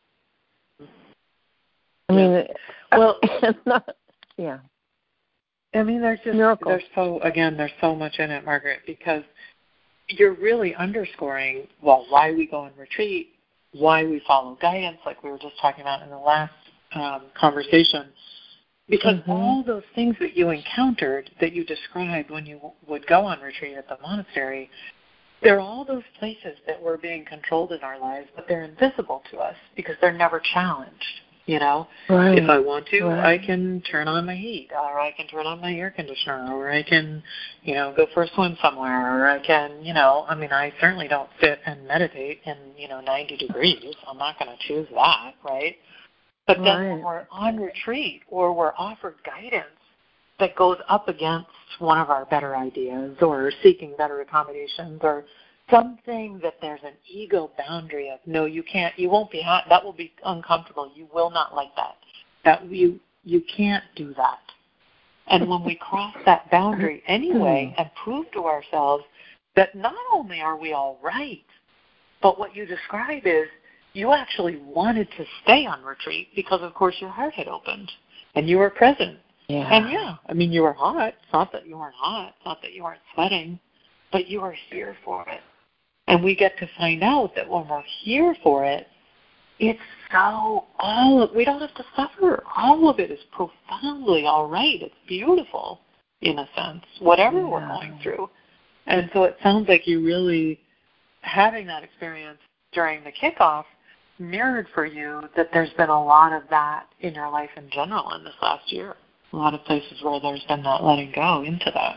I mean, yeah. well, it's not, yeah. I mean, there's just, Miracle. there's so, again, there's so much in it, Margaret, because you're really underscoring, well, why we go on retreat, why we follow guidance, like we were just talking about in the last um, conversation, because mm-hmm. all those things that you encountered, that you described when you would go on retreat at the monastery, they're all those places that were being controlled in our lives, but they're invisible to us because they're never challenged. You know, right. if I want to, right. I can turn on my heat, or I can turn on my air conditioner, or I can, you know, go for a swim somewhere, or I can, you know, I mean, I certainly don't sit and meditate in, you know, ninety degrees. I'm not going to choose that, right? But then right. when we're on retreat, or we're offered guidance that goes up against one of our better ideas, or seeking better accommodations, or something that there's an ego boundary of, no, you can't, you won't be, ha- that will be uncomfortable. You will not like that. That you, you can't do that. And when we cross that boundary anyway and prove to ourselves that not only are we all right, but what you describe is you actually wanted to stay on retreat because, of course, your heart had opened and you were present. Yeah. And, yeah, I mean, you were hot. It's not that you weren't hot. It's not that you weren't sweating, but you were here for it. And we get to find out that when we're here for it, it's so, all of, we don't have to suffer. All of it is profoundly all right. It's beautiful, in a sense, whatever yeah. we're going through. And so it sounds like you really, having that experience during the kickoff, mirrored for you that there's been a lot of that in your life in general in this last year. A lot of places where there's been that letting go into that.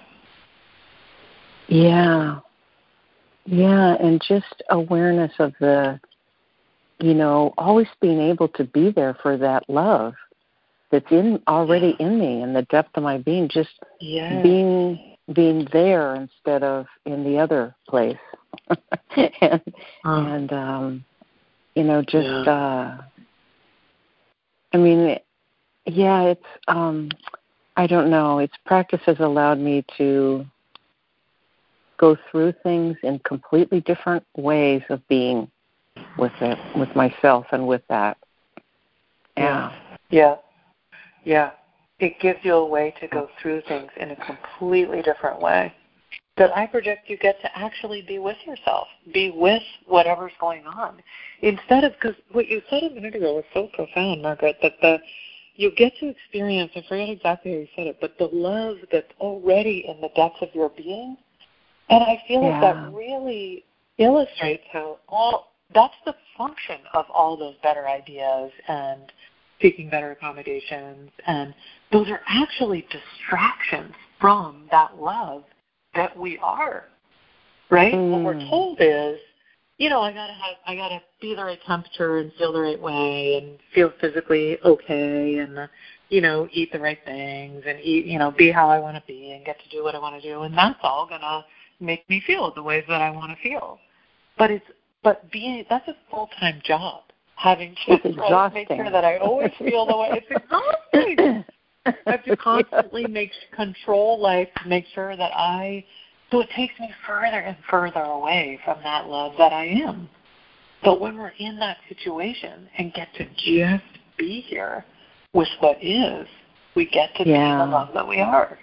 Yeah. Yeah, and just awareness of the, you know, always being able to be there for that love that's in already yeah. in me, in the depth of my being, just yeah. being being there instead of in the other place. and, um, and um, you know, just, yeah. uh, I mean, yeah, it's, um, I don't know, its practice has allowed me to go through things in completely different ways of being with it, with myself and with that. Yeah. Yeah. Yeah. It gives you a way to go through things in a completely different way. That I project you get to actually be with yourself, be with whatever's going on. Instead of, because what you said a minute ago was so profound, Margaret, that the you get to experience, I forget exactly how you said it, but the love that's already in the depths of your being. And I feel yeah. like that really illustrates how all, that's the function of all those better ideas and seeking better accommodations. And those are actually distractions from that love that we are, right? Mm. What we're told is, you know, I gotta have, I gotta be the right temperature and feel the right way and feel physically okay and, uh, you know, eat the right things and eat, you know, be how I want to be and get to do what I want to do, and that's all gonna make me feel the ways that I want to feel. But it's, but being, that's a full-time job. Having to right, make sure that I always feel the way. It's exhausting. I have to constantly make control life to make sure that I, so it takes me further and further away from that love that I am. But when we're in that situation and get to just be here with what is, we get to yeah. be the love that we are.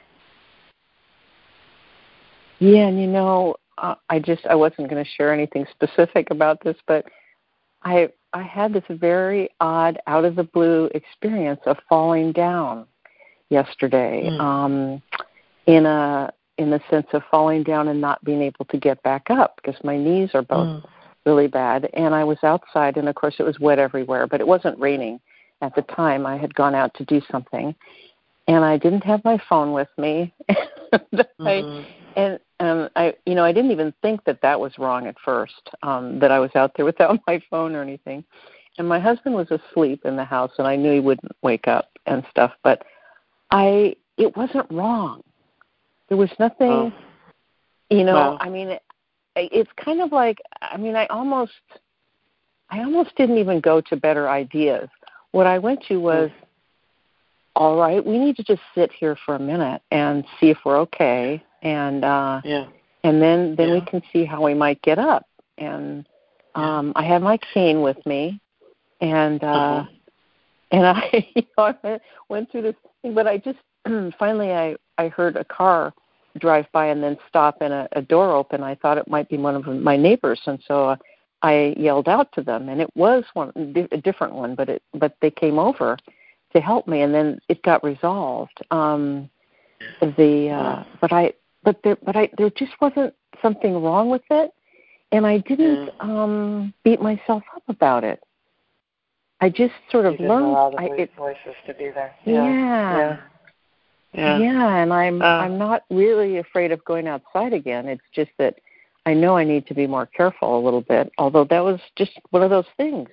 Yeah, and you know, uh, I just, I wasn't going to share anything specific about this, but I I had this very odd, out of the blue experience of falling down yesterday, mm. um, in a in the sense of falling down and not being able to get back up because my knees are both mm. really bad. And I was outside, and of course it was wet everywhere, but it wasn't raining at the time. I had gone out to do something, and I didn't have my phone with me. mm-hmm. I, and um, I, you know, I didn't even think that that was wrong at first, um, that I was out there without my phone or anything. And my husband was asleep in the house, and I knew he wouldn't wake up and stuff. But I, it wasn't wrong. There was nothing, oh. you know. Wow. I mean, it, it's kind of like, I mean, I almost, I almost didn't even go to better ideas. What I went to was, mm. all right, we need to just sit here for a minute and see if we're okay. And uh, yeah. and then, then yeah. we can see how we might get up. And um, yeah. I had my cane with me, and uh, uh-huh. and I, you know, I went through this thing. But I just finally I, I heard a car drive by and then stop and a, a door open. I thought it might be one of my neighbors, and so uh, I yelled out to them, and it was one a different one, but it but they came over to help me, and then it got resolved. Um, the uh, but I. But there, but I, there just wasn't something wrong with it, and I didn't mm. um, beat myself up about it. I just sort of you didn't learned. Allow the I, it, voices to be there. Yeah, yeah, yeah. yeah. And I'm uh, I'm not really afraid of going outside again. It's just that I know I need to be more careful a little bit. Although that was just one of those things.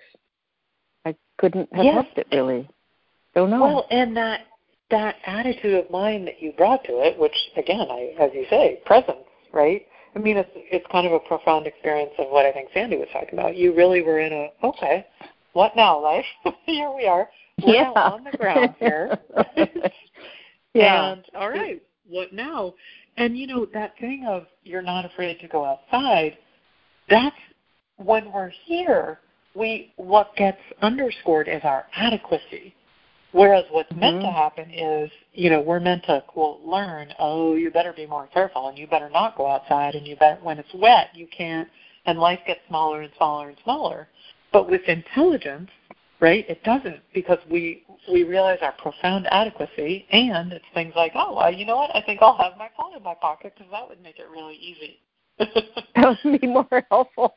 I couldn't have yes. helped it really. Don't know. Well, and that. That attitude of mind that you brought to it, which, again, I, as you say, presence, right? I mean, it's it's kind of a profound experience of what I think Sandy was talking about. You really were in a, okay, what now, life? Here we are. We're yeah. now on the ground here. yeah. And, all right, what now? And, you know, that thing of you're not afraid to go outside, that's when we're here, we what gets underscored is our adequacy. Whereas what's mm-hmm. meant to happen is, you know, we're meant to, quote, learn, oh, you better be more careful and you better not go outside and you better, when it's wet, you can't, and life gets smaller and smaller and smaller. But with intelligence, right, it doesn't, because we we realize our profound adequacy, and it's things like, oh, well, you know what, I think I'll have my phone in my pocket because that would make it really easy. That would be more helpful.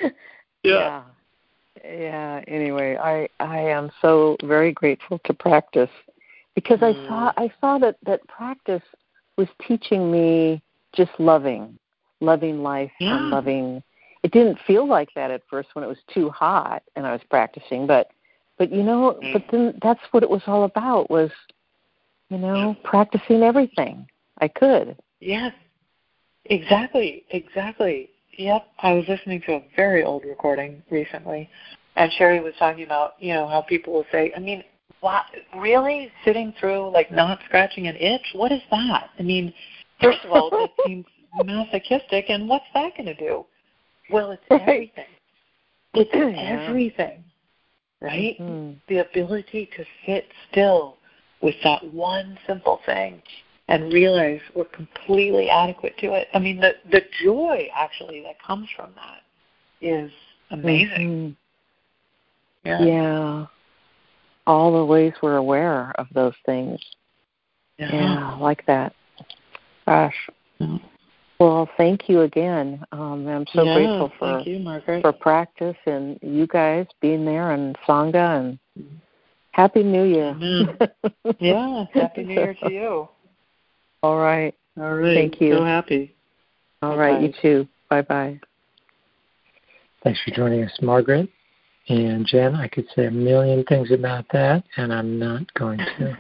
Yeah. yeah. Yeah, anyway, I I am so very grateful to practice because mm. I saw I saw that, that practice was teaching me just loving, loving life yeah. and loving. It didn't feel like that at first when it was too hot and I was practicing, but but you know, mm. but then that's what it was all about was, you know, yeah. practicing everything I could. Yes. Exactly, exactly. Yep, I was listening to a very old recording recently, and Sherry was talking about, you know, how people will say, I mean, what, really? Sitting through, like, not scratching an itch? What is that? I mean, first of all, that seems masochistic, and what's that going to do? Well, it's everything. It's everything, right? Mm-hmm. The ability to sit still with that one simple thing and realize we're completely adequate to it. I mean, the, the joy, actually, that comes from that is amazing. Mm-hmm. Yeah. yeah. All the ways we're aware of those things. Yeah, yeah like that. Gosh. Yeah. Well, thank you again. Um, I'm so yeah, grateful for, thank you, Margaret. for practice and you guys being there and Sangha, and Happy New Year. Mm-hmm. Yeah, Happy New Year to you. All right. All right. Thank you. So happy. All Bye-bye. right. You too. Bye-bye. Thanks for joining us, Margaret. And Jen, I could say a million things about that, and I'm not going to.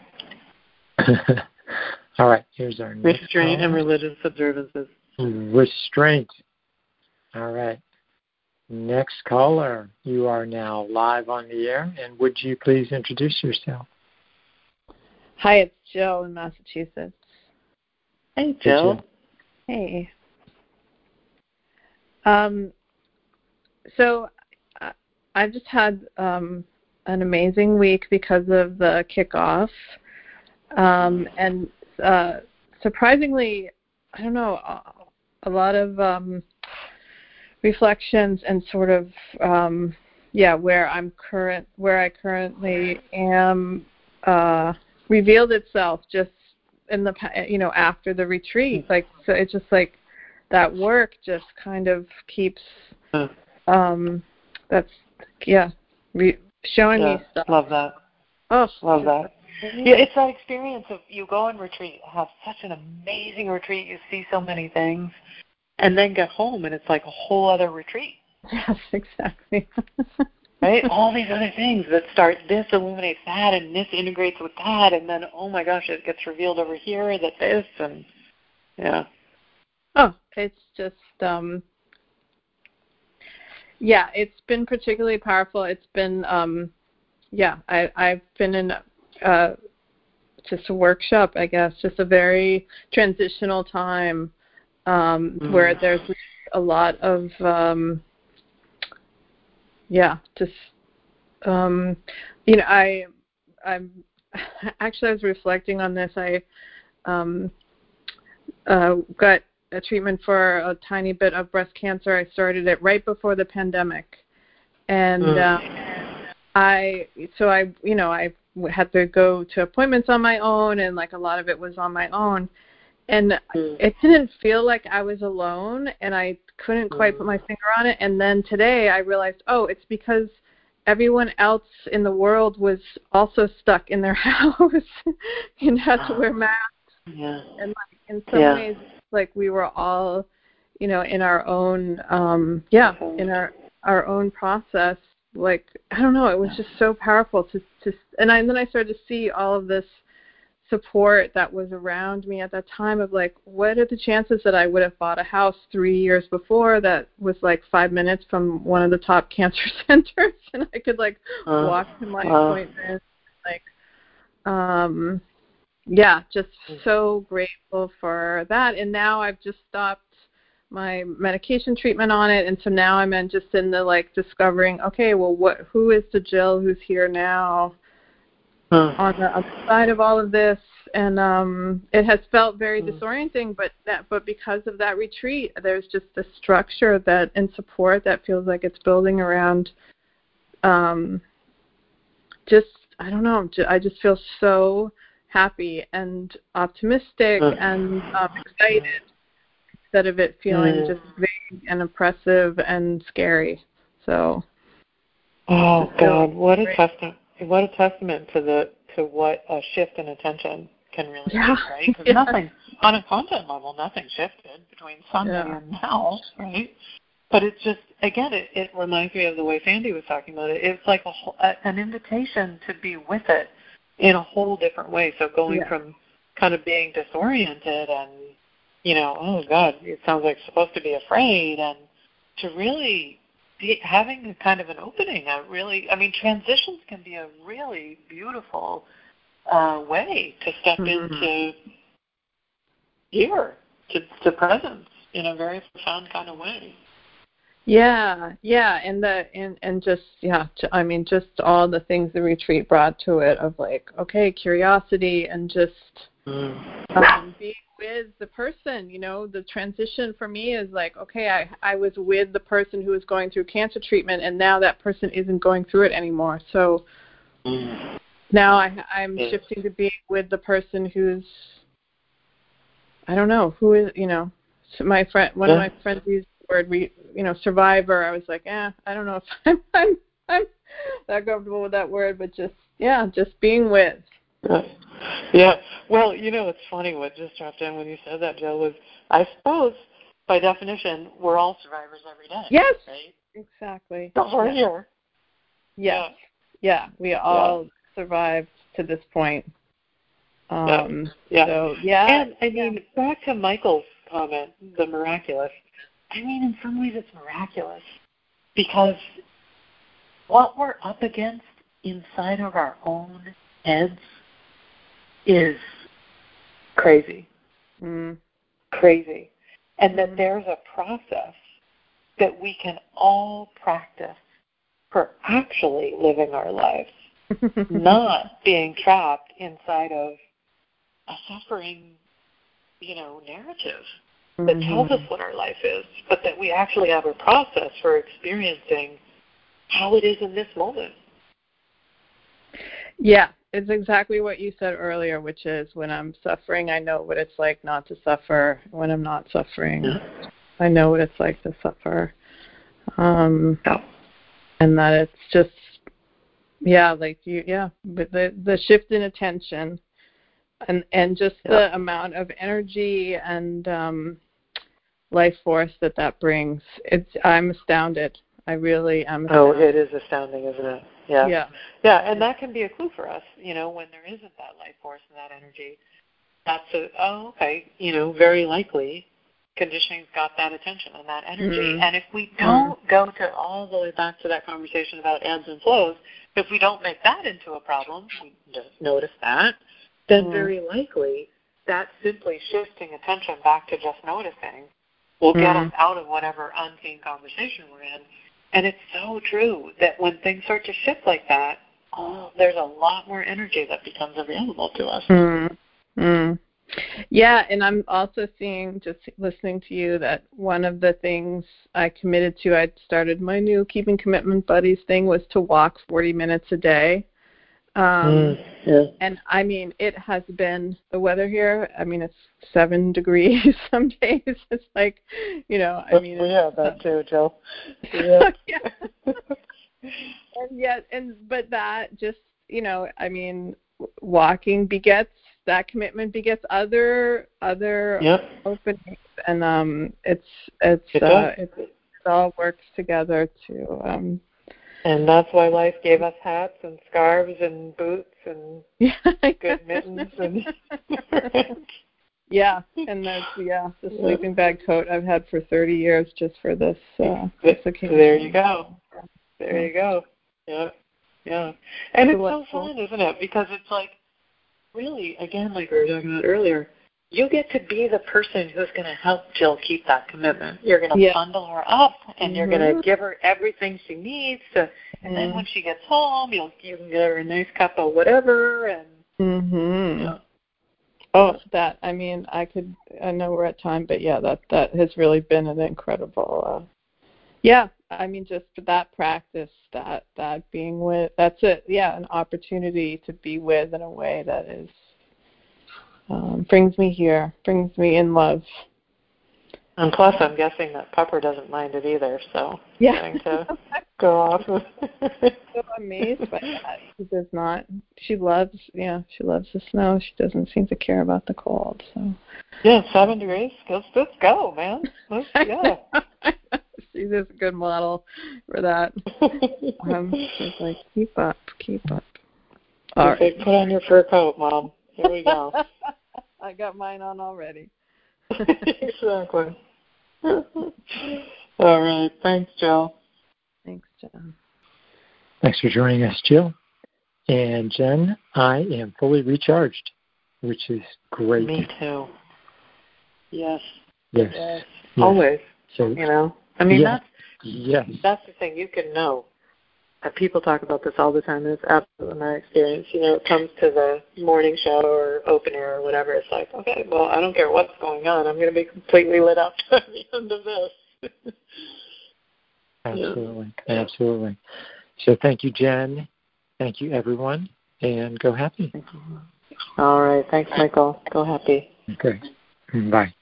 All right. Here's our next Restraint caller. and religious observances. Restraint. All right. Next caller. You are now live on the air, and would you please introduce yourself? Hi, it's Jill in Massachusetts. Hey, Jill. Hey. Um, so uh, I've just had um, an amazing week because of the kickoff. Um, and uh, surprisingly, I don't know, a, a lot of um, reflections and sort of, um, yeah, where I'm current, where I currently am uh, revealed itself just in the, you know, after the retreat. Like, so it's just like that work just kind of keeps, um, that's, yeah, re- showing yeah, me stuff. Love that. Oh, love that. Yeah, it's that experience of you go on retreat, have such an amazing retreat, you see so many things, and then get home and it's like a whole other retreat. Yes, exactly. Right? All these other things that start, this illuminates that, and this integrates with that, and then, oh my gosh, it gets revealed over here that this, and yeah. Oh, it's just, um, yeah, it's been particularly powerful. It's been, um, yeah, I, I've been in uh, just a workshop, I guess, just a very transitional time um, mm. where there's a lot of, um, yeah, just, um, you know, I, I'm, actually I was reflecting on this. I um, uh, got a treatment for a tiny bit of breast cancer. I started it right before the pandemic. And mm. um, I, so I, you know, I had to go to appointments on my own, and like a lot of it was on my own. And mm. it didn't feel like I was alone, and I couldn't quite mm. put my finger on it. And then today I realized, oh, it's because everyone else in the world was also stuck in their house and had to wear masks. Yeah. And like in some yeah. ways, like we were all, you know, in our own, um, yeah, in our our own process. Like, I don't know, it was just so powerful to, to and, I, and then I started to see all of this support that was around me at that time of like, what are the chances that I would have bought a house three years before that was like five minutes from one of the top cancer centers, and I could like uh, walk to my uh, appointment, like, um, yeah, just so grateful for that. And now I've just stopped my medication treatment on it, and so now I'm in just in the like discovering, okay, well, what, who is the Jill who's here now huh. on the other side of all of this? And um, it has felt very hmm. disorienting, but that, but because of that retreat, there's just the structure that and support that feels like it's building around. Um, just I don't know, I just feel so happy and optimistic huh. and um, excited. Instead of it feeling mm. just vague and oppressive and scary. So oh God, what a testament what a testament to the to what a shift in attention can really yeah. be, right? Because yeah. nothing on a content level, nothing shifted between Sunday yeah. and now, right? But it's just again, it, it reminds me of the way Sandy was talking about it. It's like a, a an invitation to be with it in a whole different way. So going yeah. from kind of being disoriented and you know, oh, God, it sounds like supposed to be afraid, and to really be having a kind of an opening, a really, I mean, transitions can be a really beautiful uh, way to step mm-hmm. into here, to, to presence in a very profound kind of way. Yeah, yeah, and the and, and just yeah, I mean, just all the things the retreat brought to it of like, okay, curiosity and just mm. um, being with the person. You know, the transition for me is like, okay, I I was with the person who was going through cancer treatment, and now that person isn't going through it anymore. So mm. now I I'm yeah. shifting to being with the person who's, I don't know who is, you know, my friend. One yeah. of my friends used word, re, you know, survivor. I was like, eh, I don't know if I'm, I'm, I'm that comfortable with that word, but just, yeah, just being with. Yeah. Well, you know, it's funny what just dropped in when you said that, Jill, was I suppose by definition we're all survivors every day. Yes. Right? Exactly. So we're yeah. here. Yes. Yeah. Yeah. We all yeah. survived to this point. Um, yeah. So, yeah. And, I mean, yeah. back to Michael's comment, the miraculous. I mean, in some ways it's miraculous because what we're up against inside of our own heads is crazy. Mm. Crazy. And that there's a process that we can all practice for actually living our lives, not being trapped inside of a suffering, you know, narrative that tells us what our life is, but that we actually have a process for experiencing how it is in this moment. Yeah, it's exactly what you said earlier, which is when I'm suffering, I know what it's like not to suffer. When I'm not suffering, yeah. I know what it's like to suffer. Um, yeah. And that it's just, yeah, like you, yeah, but the, the shift in attention and, and just yeah. the amount of energy and, um, life force that that brings. It's I'm astounded. I really am astounded. Oh, it is astounding, isn't it? Yeah. Yeah. Yeah, and that can be a clue for us, you know, when there isn't that life force and that energy. That's a, oh, okay, you know, very likely conditioning's got that attention and that energy. Mm-hmm. And if we don't mm-hmm. go to all the way back to that conversation about ebbs and flows, if we don't make that into a problem, we just notice that, then mm-hmm. very likely that simply shifting attention back to just noticing will get mm-hmm. us out of whatever unseen conversation we're in. And it's so true that when things start to shift like that, oh, there's a lot more energy that becomes available to us. Mm-hmm. Mm-hmm. Yeah, and I'm also seeing, just listening to you, that one of the things I committed to, I started my new Keeping Commitment Buddies thing, was to walk forty minutes a day. Um, mm, yeah. And, I mean, it has been, the weather here, I mean, it's seven degrees some days. It's like, you know, I mean. We have that too, Jill. Yeah. yeah. And yet, and, but that just, you know, I mean, walking begets, that commitment begets other, other yep. openings. And um, it's, it's, it, uh, it, it all works together to, um, And that's why life gave us hats and scarves and boots and yeah, good mittens and yeah, and that's yeah the sleeping bag coat I've had for thirty years just for this. Uh, this occasion. There you go. There you go. Yeah, yeah. And it's so fun, isn't it? Because it's like, really, again, like we were talking about earlier, you get to be the person who's going to help Jill keep that commitment. You're going to yeah. bundle her up, and mm-hmm. you're going to give her everything she needs. To, and then when she gets home, you'll you can get her a nice cup of whatever. And mm-hmm. yeah. Oh, that I mean, I could. I know we're at time, but yeah, that that has really been an incredible. Uh, yeah, I mean, just that practice, that that being with. That's it. Yeah, an opportunity to be with in a way that is. Um, brings me here, brings me in love. And plus, I'm guessing that Pepper doesn't mind it either, so yeah. getting to go off. I'm so amazed by that. She does not. She loves, yeah, she loves the snow. She doesn't seem to care about the cold. So. Yeah, seven degrees. Let's let's go, man. Let's, yeah. She's just a good model for that. um, she's like, keep up, keep up. All right. Put on your fur coat, Mom. Here we go. I got mine on already. Exactly. All right. Thanks, Jill. Thanks, Jen. Thanks for joining us, Jill. And Jen, I am fully recharged, which is great. Me too. Yes. Yes. Yes. yes. Always. So, you know, I mean, yeah. that's yes. that's the thing. You can know. Uh, people talk about this all the time, and it's absolutely my experience. You know, it comes to the morning show or open air or whatever. It's like, okay, well, I don't care what's going on. I'm going to be completely lit up at the end of this. Absolutely. Yeah. Absolutely. So thank you, Jen. Thank you, everyone. And go happy. All right. Thanks, Michael. Go happy. Okay. Bye.